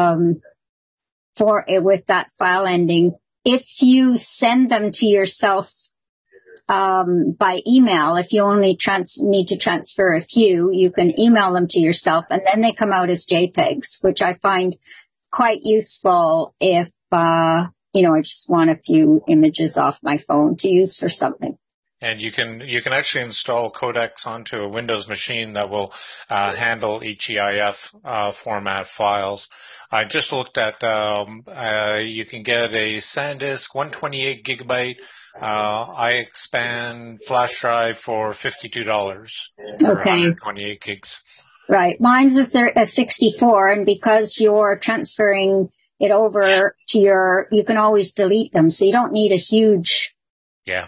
Speaker 5: with that file ending. If you send them to yourself by email, if you only need to transfer a few, you can email them to yourself, and then they come out as JPEGs, which I find quite useful if I just want a few images off my phone to use for something.
Speaker 1: And you can actually install codecs onto a Windows machine that will handle HEIF format files. I just looked at you can get a SanDisk 128 gigabyte iXpand flash drive for $52.
Speaker 5: Okay.
Speaker 1: 28 gigs.
Speaker 5: Right. Mine's a 64, and because you're transferring it over to you can always delete them, so you don't need a huge.
Speaker 1: Yeah.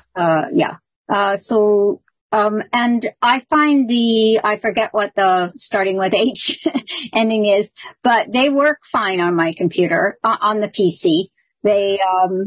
Speaker 5: And I find I forget what the starting with H ending is, but they work fine on my computer, on the PC. They,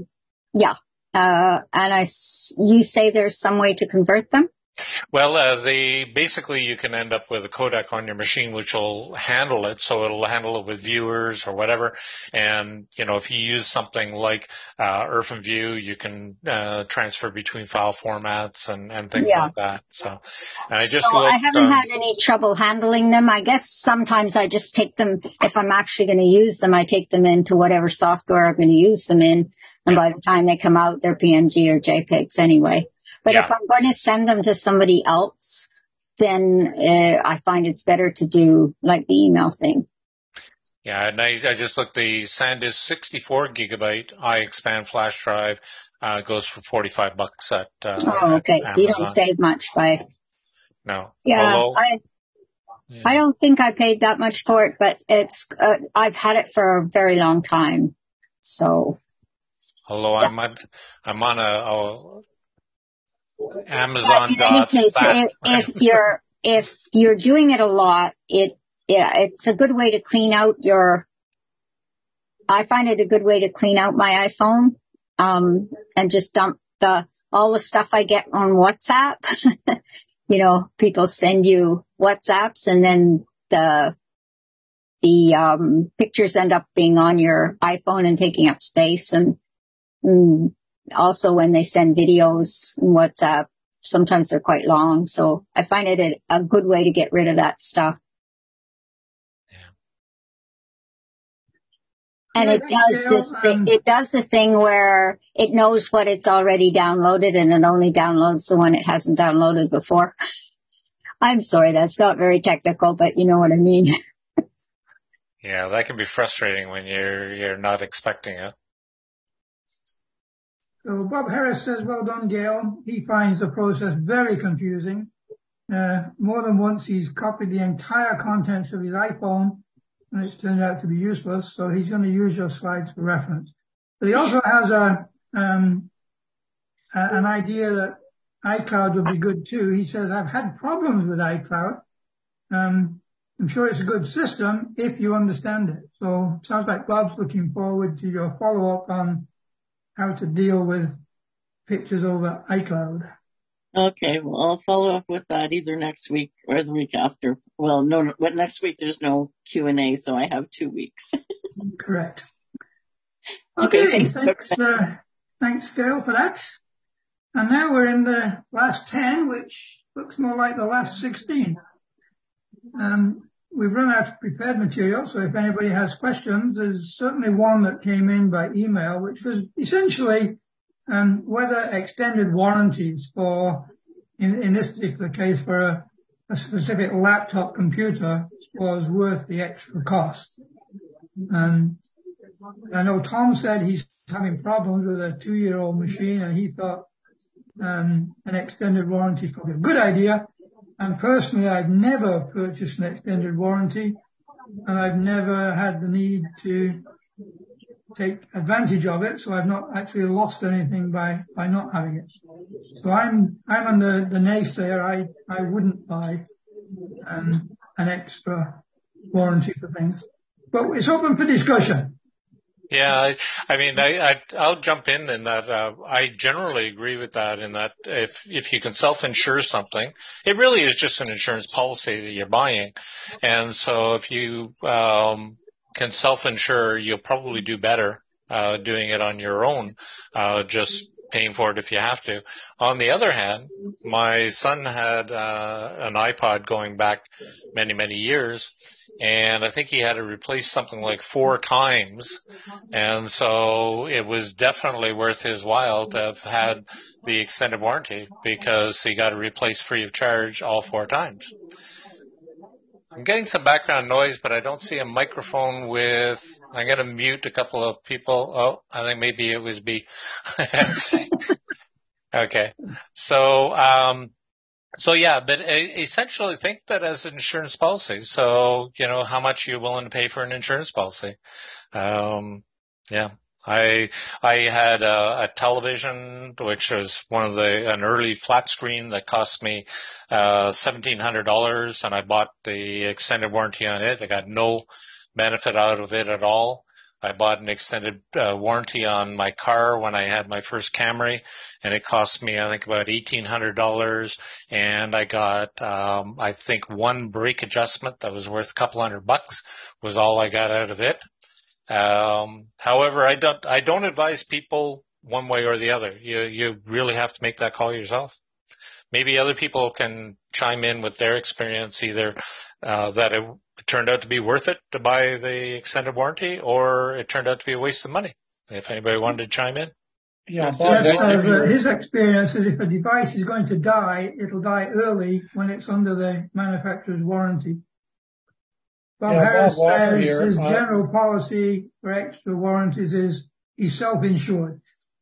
Speaker 5: and you say there's some way to convert them?
Speaker 1: Well, basically you can end up with a codec on your machine which will handle it, so it'll handle it with viewers or whatever. And if you use something like IrfanView, you can transfer between file formats and things like that. So, and I
Speaker 5: haven't had any trouble handling them. I guess sometimes I just take them, if I'm actually going to use them, I take them into whatever software I'm going to use them in, and by the time they come out, they're PNG or JPEGs anyway. But if I'm going to send them to somebody else, then I find it's better to do like the email thing.
Speaker 1: Yeah, and I just looked, the SanDisk 64 gigabyte iXpand flash drive goes for $45 at
Speaker 5: okay.
Speaker 1: Amazon.
Speaker 5: So you don't save much by.
Speaker 1: No.
Speaker 5: Yeah,
Speaker 1: although,
Speaker 5: I don't think I paid that much for it, but it's I've had it for a very long time. So.
Speaker 1: Although I'm on a Amazon.
Speaker 5: In any case, if you're doing it a lot, it's a good way to clean out I find it a good way to clean out my iPhone, and just dump the all the stuff I get on WhatsApp. You know, people send you WhatsApps and then the pictures end up being on your iPhone and taking up space. And also when they send videos in WhatsApp, sometimes they're quite long. So I find it a good way to get rid of that stuff. And it does the thing where it knows what it's already downloaded and it only downloads the one it hasn't downloaded before. I'm sorry, that's not very technical, but you know what I mean.
Speaker 1: Yeah, that can be frustrating when you're not expecting it.
Speaker 2: So Bob Harris says, well done, Gail. He finds the process very confusing. More than once he's copied the entire contents of his iPhone and it's turned out to be useless, so he's going to use your slides for reference. But he also has an idea that iCloud would be good too. He says, I've had problems with iCloud. I'm sure it's a good system if you understand it. So it sounds like Bob's looking forward to your follow-up on how to deal with pictures over iCloud.
Speaker 4: Okay, well, I'll follow up with that either next week or the week after. Well, no, but next week there's no Q&A, so I have 2 weeks.
Speaker 2: Correct.
Speaker 4: Okay,
Speaker 2: thanks, Gail, for that. And now we're in the last 10, which looks more like the last 16. We've run out of prepared material, so if anybody has questions, there's certainly one that came in by email, which was essentially whether extended warranties for, in this particular case, for a specific laptop computer was worth the extra cost. I know Tom said he's having problems with a 2-year-old machine, and he thought an extended warranty is probably a good idea. And personally, I've never purchased an extended warranty, and I've never had the need to take advantage of it, so I've not actually lost anything by not having it. So I'm on the naysayer. I wouldn't buy an extra warranty for things. But it's open for discussion.
Speaker 1: Yeah, I mean, I'll jump in that I generally agree with that in that if you can self-insure something, it really is just an insurance policy that you're buying. And so if you can self-insure, you'll probably do better doing it on your own, just paying for it if you have to. On the other hand, my son had an iPod going back many, many years, and I think he had to replace something like 4 times. And so it was definitely worth his while to have had the extended warranty because he got it replaced free of charge all 4 times. I'm getting some background noise, but I don't see a microphone with... I'm going to mute a couple of people. Oh, I think maybe it was B. Okay. So yeah, but essentially think that as an insurance policy. So, you know, how much you're willing to pay for an insurance policy. Yeah. I had a television, which was an early flat screen that cost me $1,700, and I bought the extended warranty on it. I got no benefit out of it at all. I bought an extended warranty on my car when I had my first Camry, and it cost me, I think, about $1,800. And I got, I think, 1 brake adjustment that was worth a couple $100 was all I got out of it. However, I don't advise people one way or the other. You really have to make that call yourself. Maybe other people can chime in with their experience, either that it turned out to be worth it to buy the extended warranty, or it turned out to be a waste of money. If anybody wanted to chime in.
Speaker 2: Yeah, his experience is if a device is going to die, it'll die early when it's under the manufacturer's warranty. Bob Harris says his general policy for extra warranties is he's self-insured.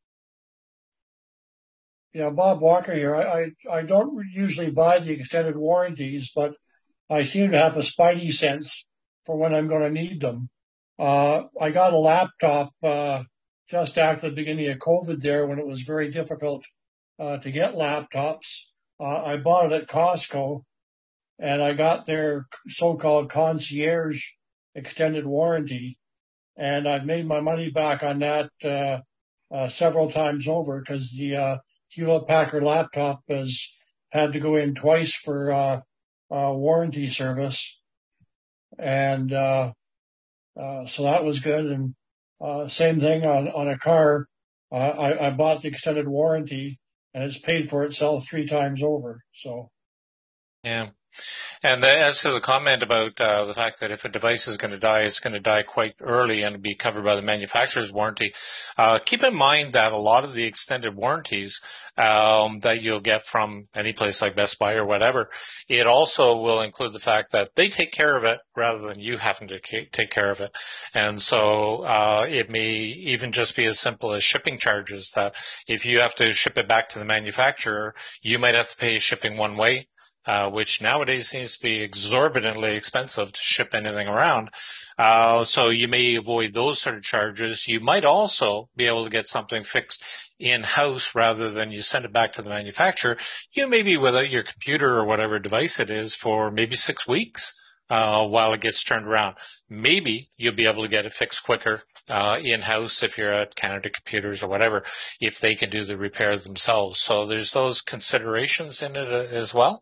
Speaker 6: Yeah, Bob Walker here. I don't usually buy the extended warranties, but I seem to have a spidey sense for when I'm going to need them. I got a laptop just after the beginning of COVID there when it was very difficult to get laptops. I bought it at Costco, and I got their so-called concierge extended warranty, and I've made my money back on that several times over because the Hewlett Packard laptop has had to go in twice for warranty service, and so that was good. And same thing on a car. I bought the extended warranty, and it's paid for itself 3 times over. So.
Speaker 1: Yeah. And as to the comment about the fact that if a device is going to die, it's going to die quite early and be covered by the manufacturer's warranty, keep in mind that a lot of the extended warranties that you'll get from any place like Best Buy or whatever, it also will include the fact that they take care of it rather than you having to take care of it. And so it may even just be as simple as shipping charges, that if you have to ship it back to the manufacturer, you might have to pay shipping one way, which nowadays seems to be exorbitantly expensive to ship anything around. So you may avoid those sort of charges. You might also be able to get something fixed in-house rather than you send it back to the manufacturer. You may be without your computer or whatever device it is for maybe 6 weeks while it gets turned around. Maybe you'll be able to get it fixed quicker in-house if you're at Canada Computers or whatever, if they can do the repairs themselves. So there's those considerations in it as well.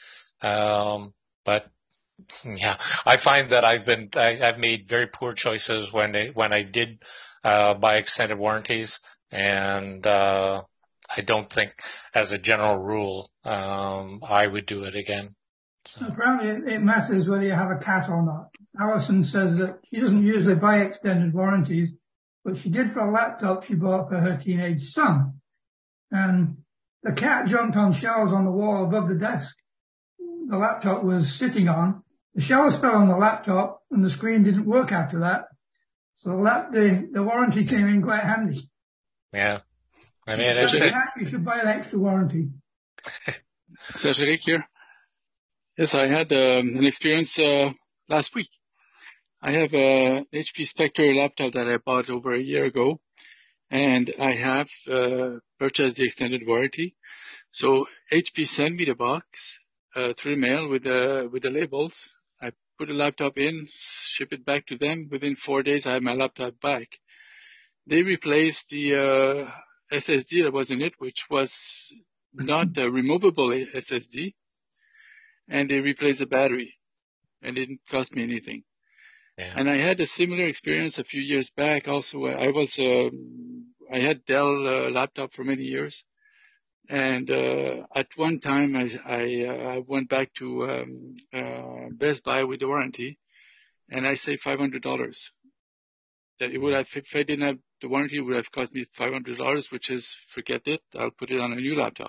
Speaker 1: But yeah, I find that I've made very poor choices when I did buy extended warranties, and I don't think, as a general rule, I would do it again. So.
Speaker 2: Apparently, it matters whether you have a cat or not. Alison says that she doesn't usually buy extended warranties, but she did for a laptop she bought for her teenage son, and the cat jumped on shelves on the wall above the desk the laptop was sitting on. The shells fell on the laptop and the screen didn't work after that. So the warranty came in quite handy.
Speaker 1: Yeah. I mean,
Speaker 2: you should buy an extra warranty.
Speaker 7: Serge here. Yes, I had an experience last week. I have a HP Spectre laptop that I bought over a year ago, and I have purchased the extended warranty. So HP sent me the box through mail with the labels. I put the laptop in, ship it back to them. Within 4 days, I had my laptop back. They replaced the SSD that was in it, which was not a removable SSD, and they replaced the battery, and it didn't cost me anything.
Speaker 1: Yeah.
Speaker 7: And I had a similar experience a few years back. Also, I had Dell laptop for many years. And at one time, I went back to Best Buy with the warranty, and I saved $500. That it would have, if I didn't have the warranty, it would have cost me $500, which is, forget it, I'll put it on a new laptop.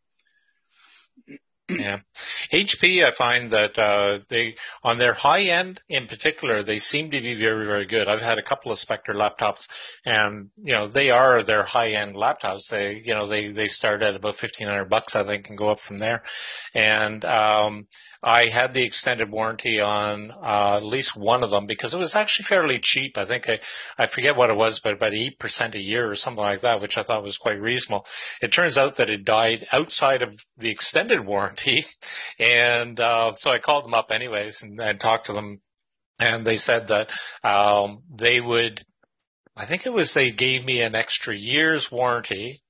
Speaker 1: Yeah. HP, I find that they, on their high end in particular, they seem to be very, very good. I've had a couple of Spectre laptops, and, they are their high end laptops. They start at about $1,500, I think, and go up from there. And I had the extended warranty on at least one of them because it was actually fairly cheap. I think I forget what it was, but about 8% a year or something like that, which I thought was quite reasonable. It turns out that it died outside of the extended warranty, and so I called them up anyways and talked to them, and they said that they would, I think it was, they gave me an extra year's warranty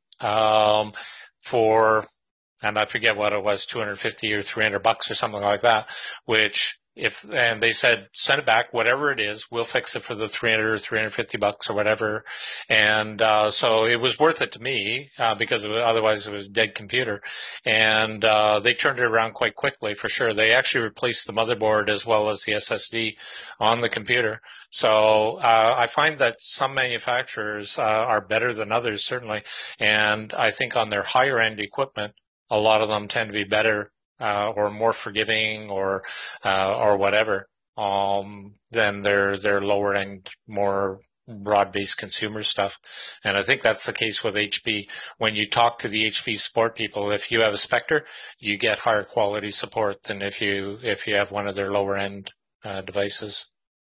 Speaker 1: for, and I forget what it was, $250 or $300 or something like that, and they said, send it back, whatever it is, we'll fix it for the $300 or $350 or whatever. And so it was worth it to me because otherwise it was a dead computer. And they turned it around quite quickly, for sure. They actually replaced the motherboard as well as the SSD on the computer. So I find that some manufacturers are better than others, certainly. And I think on their higher end equipment, a lot of them tend to be better or more forgiving or whatever than their lower end, more broad-based consumer stuff. And I think that's the case with HP. When you talk to the HP support people, if you have a Spectre, you get higher quality support than if you have one of their lower end devices.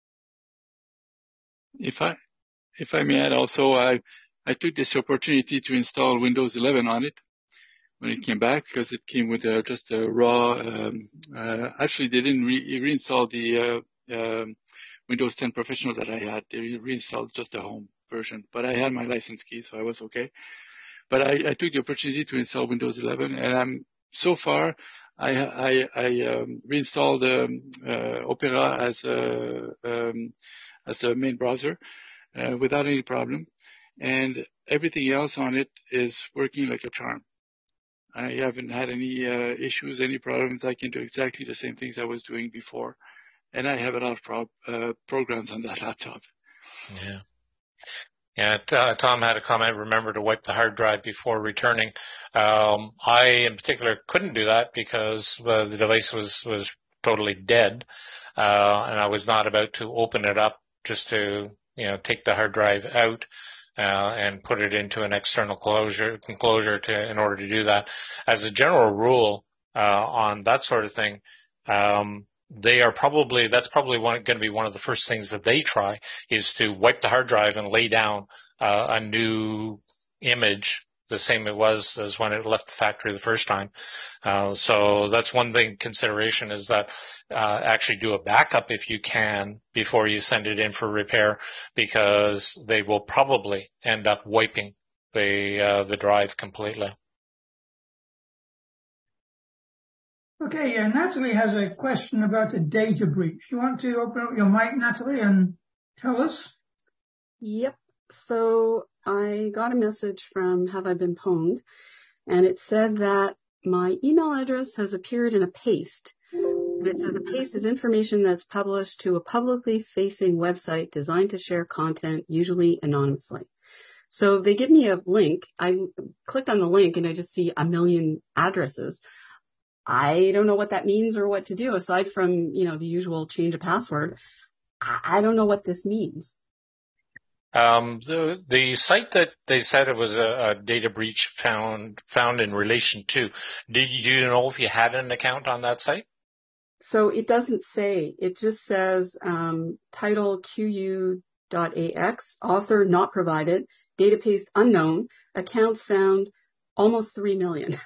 Speaker 7: If I may add also, I took this opportunity to install Windows 11 on it when it came back, because it came with just a raw, actually they didn't reinstall the Windows 10 Professional that I had. They reinstalled just the home version, but I had my license key, so I was okay. but I took the opportunity to install Windows 11, and so far I reinstalled Opera as a main browser without any problem, and everything else on it is working like a charm. I haven't had any issues, any problems. I can do exactly the same things I was doing before, and I have a lot of programs on that laptop.
Speaker 1: Yeah. Yeah, Tom had a comment, remember to wipe the hard drive before returning. I, in particular, couldn't do that because the device was totally dead, and I was not about to open it up just to, take the hard drive out and put it into an external enclosure in order to do that. As a general rule, on that sort of thing, that's probably going to be one of the first things that they try, is to wipe the hard drive and lay down a new image the same it was as when it left the factory the first time. So that's one thing consideration, is that actually do a backup if you can before you send it in for repair, because they will probably end up wiping the drive completely.
Speaker 2: Okay, Natalie has a question about the data breach. You want to open up your mic, Natalie, and tell us?
Speaker 8: Yep. So I got a message from Have I Been Pwned, and it said that my email address has appeared in a paste. And it says a paste is information that's published to a publicly facing website designed to share content, usually anonymously. So they give me a link. I clicked on the link and I just see a million addresses. I don't know what that means or what to do, aside from, the usual change of password. I don't know what this means.
Speaker 1: The site that they said it was a data breach found in relation to, do you know if you had an account on that site?
Speaker 8: So it doesn't say. It just says title QU.AX, author not provided, database unknown, accounts found almost 3 million.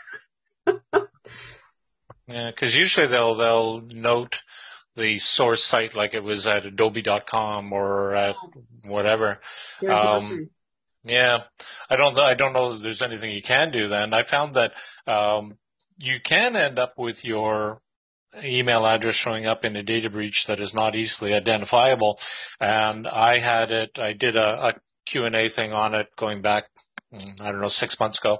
Speaker 1: Yeah, because usually they'll note the source site like it was at adobe.com or at whatever. Yeah, I don't know that there's anything you can do then. I found that you can end up with your email address showing up in a data breach that is not easily identifiable. And I did a Q&A thing on it going back, 6 months ago,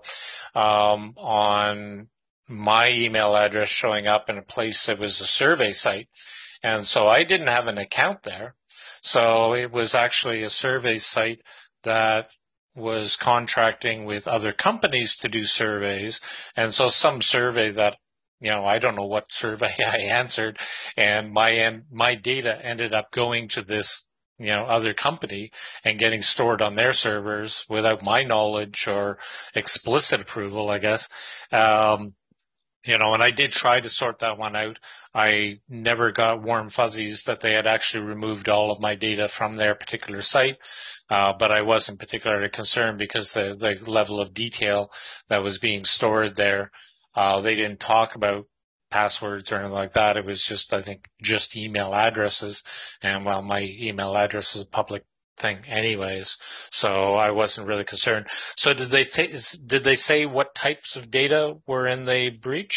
Speaker 1: on my email address showing up in a place that was a survey site. And so I didn't have an account there. So it was actually a survey site that was contracting with other companies to do surveys. And so some survey that, I don't know what survey I answered, and my data ended up going to this, other company and getting stored on their servers without my knowledge or explicit approval, I guess. And I did try to sort that one out. I never got warm fuzzies that they had actually removed all of my data from their particular site, but I wasn't particularly concerned because the level of detail that was being stored there, they didn't talk about passwords or anything like that. It was just, I think, just email addresses, and my email address is a public thing anyways, so I wasn't really concerned. So did they say what types of data were in the breach?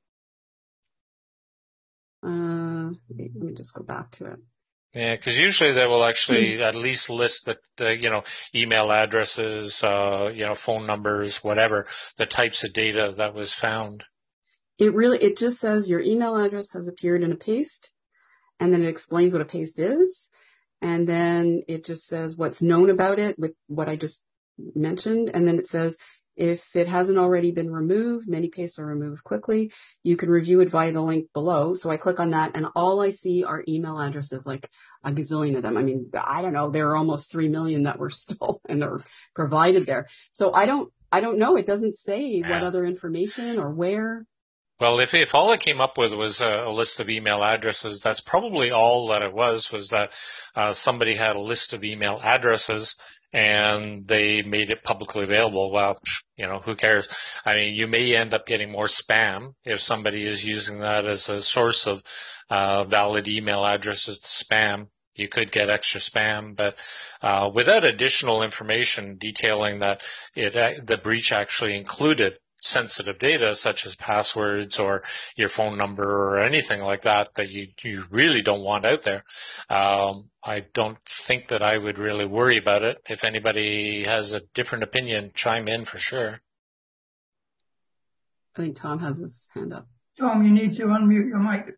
Speaker 8: Let me just go back to it.
Speaker 1: Yeah, because usually they will actually at least list the email addresses, phone numbers, whatever, the types of data that was found.
Speaker 8: It just says your email address has appeared in a paste, and then it explains what a paste is. And then it just says what's known about it with what I just mentioned. And then it says if it hasn't already been removed, many pastes are removed quickly. You can review it via the link below. So I click on that, and all I see are email addresses, like a gazillion of them. I mean, I don't know. There are almost 3 million that were stolen and are provided there. So I don't know. It doesn't say what other information or where.
Speaker 1: Well, if all it came up with was a list of email addresses, that's probably all that it was that somebody had a list of email addresses and they made it publicly available. Well, who cares? I mean, you may end up getting more spam if somebody is using that as a source of valid email addresses to spam. you could get extra spam, but without additional information detailing that the breach actually included sensitive data such as passwords or your phone number or anything like that you really don't want out there, I don't think that I would really worry about it. If anybody has a different opinion, chime in for sure.
Speaker 8: I think Tom has his hand up.
Speaker 2: Tom, you need to unmute your mic.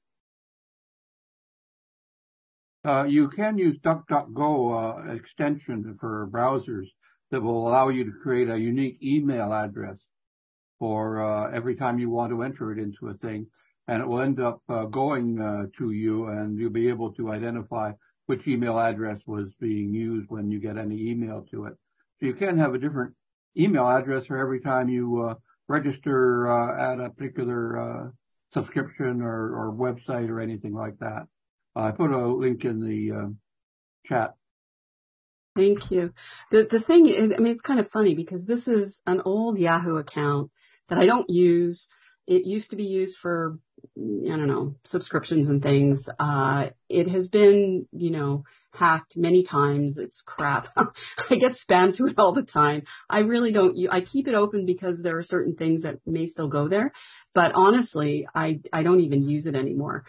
Speaker 3: You can use DuckDuckGo extension for browsers that will allow you to create a unique email address for every time you want to enter it into a thing, and it will end up going to you, and you'll be able to identify which email address was being used when you get any email to it. So you can have a different email address for every time you register at a particular subscription or website or anything like that. I put a link in the chat.
Speaker 8: Thank you. The thing is, I mean, it's kind of funny because this is an old Yahoo account that I don't use. It used to be used for, I don't know, subscriptions and things. It has been, hacked many times. It's crap. I get spam to it all the time. I really don't. I keep it open because there are certain things that may still go there. But honestly, I don't even use it anymore.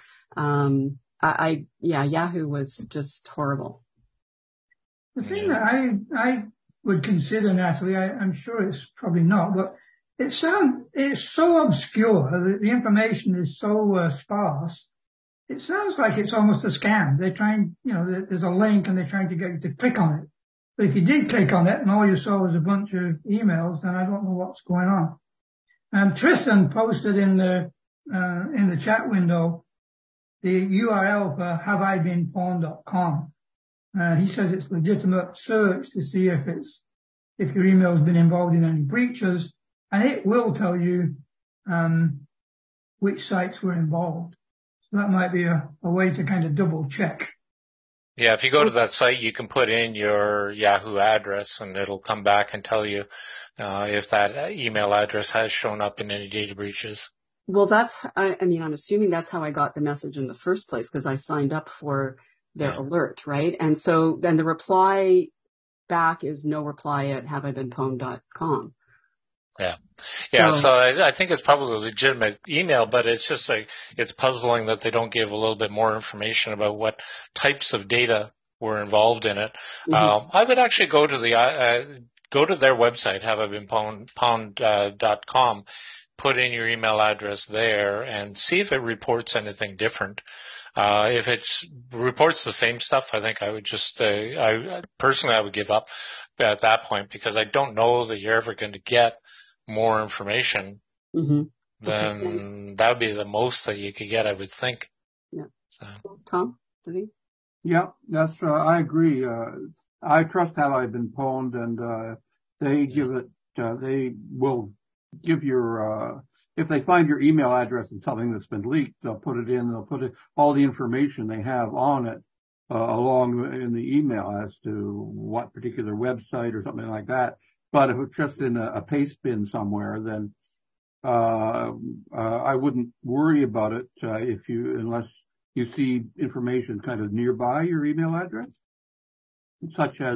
Speaker 8: Yahoo was just horrible.
Speaker 2: The thing that I would consider, Natalie, I'm sure it's probably not, but it's so obscure. The information is so sparse. It sounds like it's almost a scam. They're trying, there's a link and they're trying to get you to click on it. But if you did click on it and all you saw was a bunch of emails, then I don't know what's going on. Tristan posted in the chat window the URL for haveibeenpwned.com. He says it's legitimate search to see if your email has been involved in any breaches, and it will tell you which sites were involved. So that might be a way to kind of double check.
Speaker 1: Yeah, if you go to that site, you can put in your Yahoo address, and it'll come back and tell you if that email address has shown up in any data breaches.
Speaker 8: Well, I'm assuming that's how I got the message in the first place, because I signed up for their alert, right? And so then the reply back is no reply at haveibeenpwned.com.
Speaker 1: Yeah. So I think it's probably a legitimate email, but it's just it's puzzling that they don't give a little bit more information about what types of data were involved in it. Mm-hmm. I would actually go to their website, haveibeenpwned.com, put in your email address there and see if it reports anything different. If it reports the same stuff, I think I would just, I would give up at that point, because I don't know that you're ever going to get more information.
Speaker 8: Mm-hmm.
Speaker 1: Then that would be the most that you could get, I would think.
Speaker 8: Yeah. So. Tom, do you?
Speaker 3: Yeah, that's, I agree. I trust Have I Been Pwned, and they will give your, if they find your email address in something that's been leaked, they'll put all the information they have on it along in the email as to what particular website or something like that. But if it's just in a paste bin somewhere, then I wouldn't worry about it unless you see information kind of nearby your email address, such as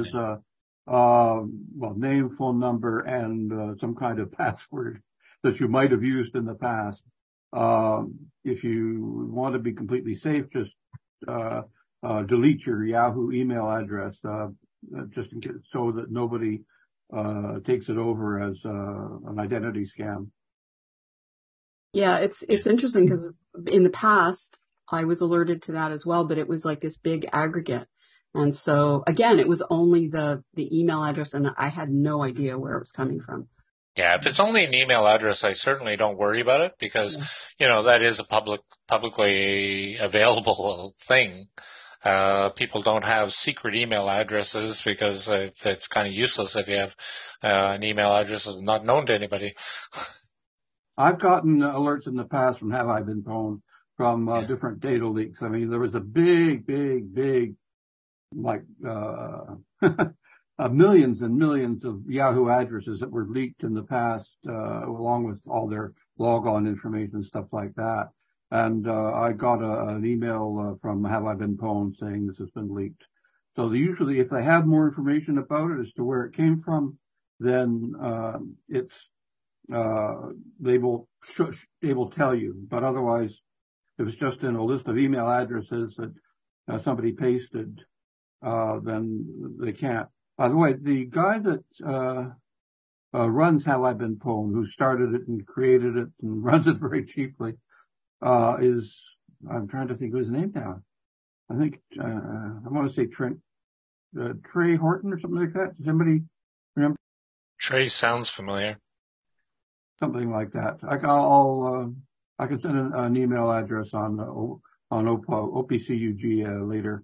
Speaker 3: name, phone number, and some kind of password that you might have used in the past. If you want to be completely safe, just delete your Yahoo email address, just in case, so that nobody takes it over as an identity scam.
Speaker 8: Yeah, it's interesting because in the past I was alerted to that as well, but it was like this big aggregate. And so again, it was only the email address, and I had no idea where it was coming from.
Speaker 1: Yeah, if it's only an email address, I certainly don't worry about it, because, that is a publicly available thing. People don't have secret email addresses because it's kind of useless if you have an email address that's not known to anybody.
Speaker 3: I've gotten alerts in the past from Have I Been Pwned from different data leaks. I mean, there was a big, like millions and millions of Yahoo addresses that were leaked in the past, along with all their logon information and stuff like that. And I got an email from Have I Been Pwned saying this has been leaked. So usually, if they have more information about it as to where it came from, then they will tell you. But otherwise, if it's just in a list of email addresses that somebody pasted, then they can't. By the way, the guy that runs Have I Been Pwned, who started it and created it and runs it very cheaply, I'm trying to think of his name now. I think I want to say Trey Horton or something like that. Does anybody remember?
Speaker 1: Trey sounds familiar.
Speaker 3: Something like that. I can send an email address on OPCUG later.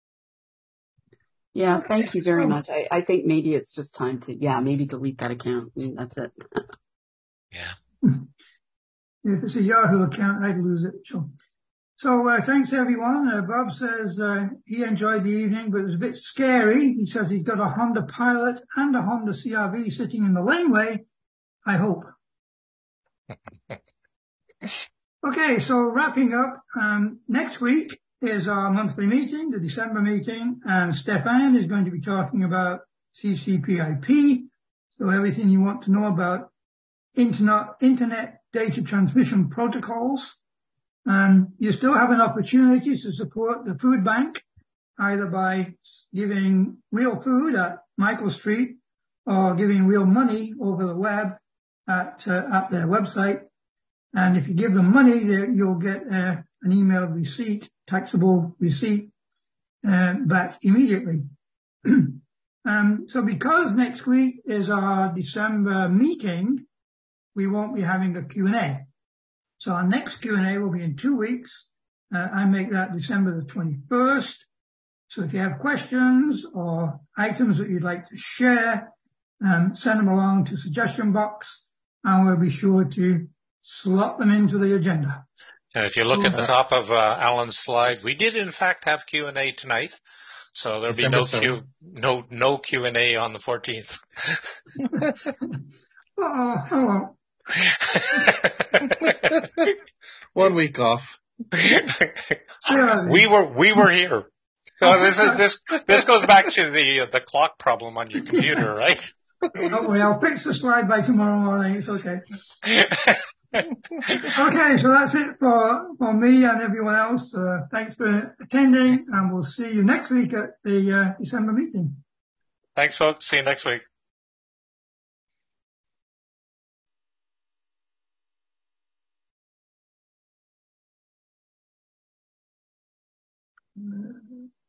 Speaker 8: Yeah, thank you very much. I think maybe it's just time to, maybe delete that account. That's it.
Speaker 1: Yeah.
Speaker 2: If it's a Yahoo account, I'd lose it. So thanks, everyone. Bob says he enjoyed the evening, but it was a bit scary. He says he's got a Honda Pilot and a Honda CR-V sitting in the laneway. I hope. Okay, so wrapping up, next week is our monthly meeting, the December meeting, and Stefan is going to be talking about CCPIP, so everything you want to know about Internet Data Transmission Protocols. You still have an opportunity to support the food bank, either by giving real food at Michael Street or giving real money over the web at their website. And if you give them money, you'll get an email receipt, taxable receipt, back immediately. So because next week is our December meeting, we won't be having a Q&A. So our next Q&A will be in 2 weeks. I make that December the 21st. So if you have questions or items that you'd like to share, send them along to suggestion box, and we'll be sure to slot them into the agenda.
Speaker 1: And if you look at the top of Alan's slide, we did in fact have Q&A tonight. So there'll be no Q&A on the 14th.
Speaker 2: Oh.
Speaker 9: 1 week off.
Speaker 1: We were here. So this goes back to the clock problem on your computer, right?
Speaker 2: Don't worry, I'll fix the slide by tomorrow morning. It's okay. Okay, so that's it for me and everyone else. Thanks for attending, and we'll see you next week at the December meeting.
Speaker 1: Thanks, folks. See you next week.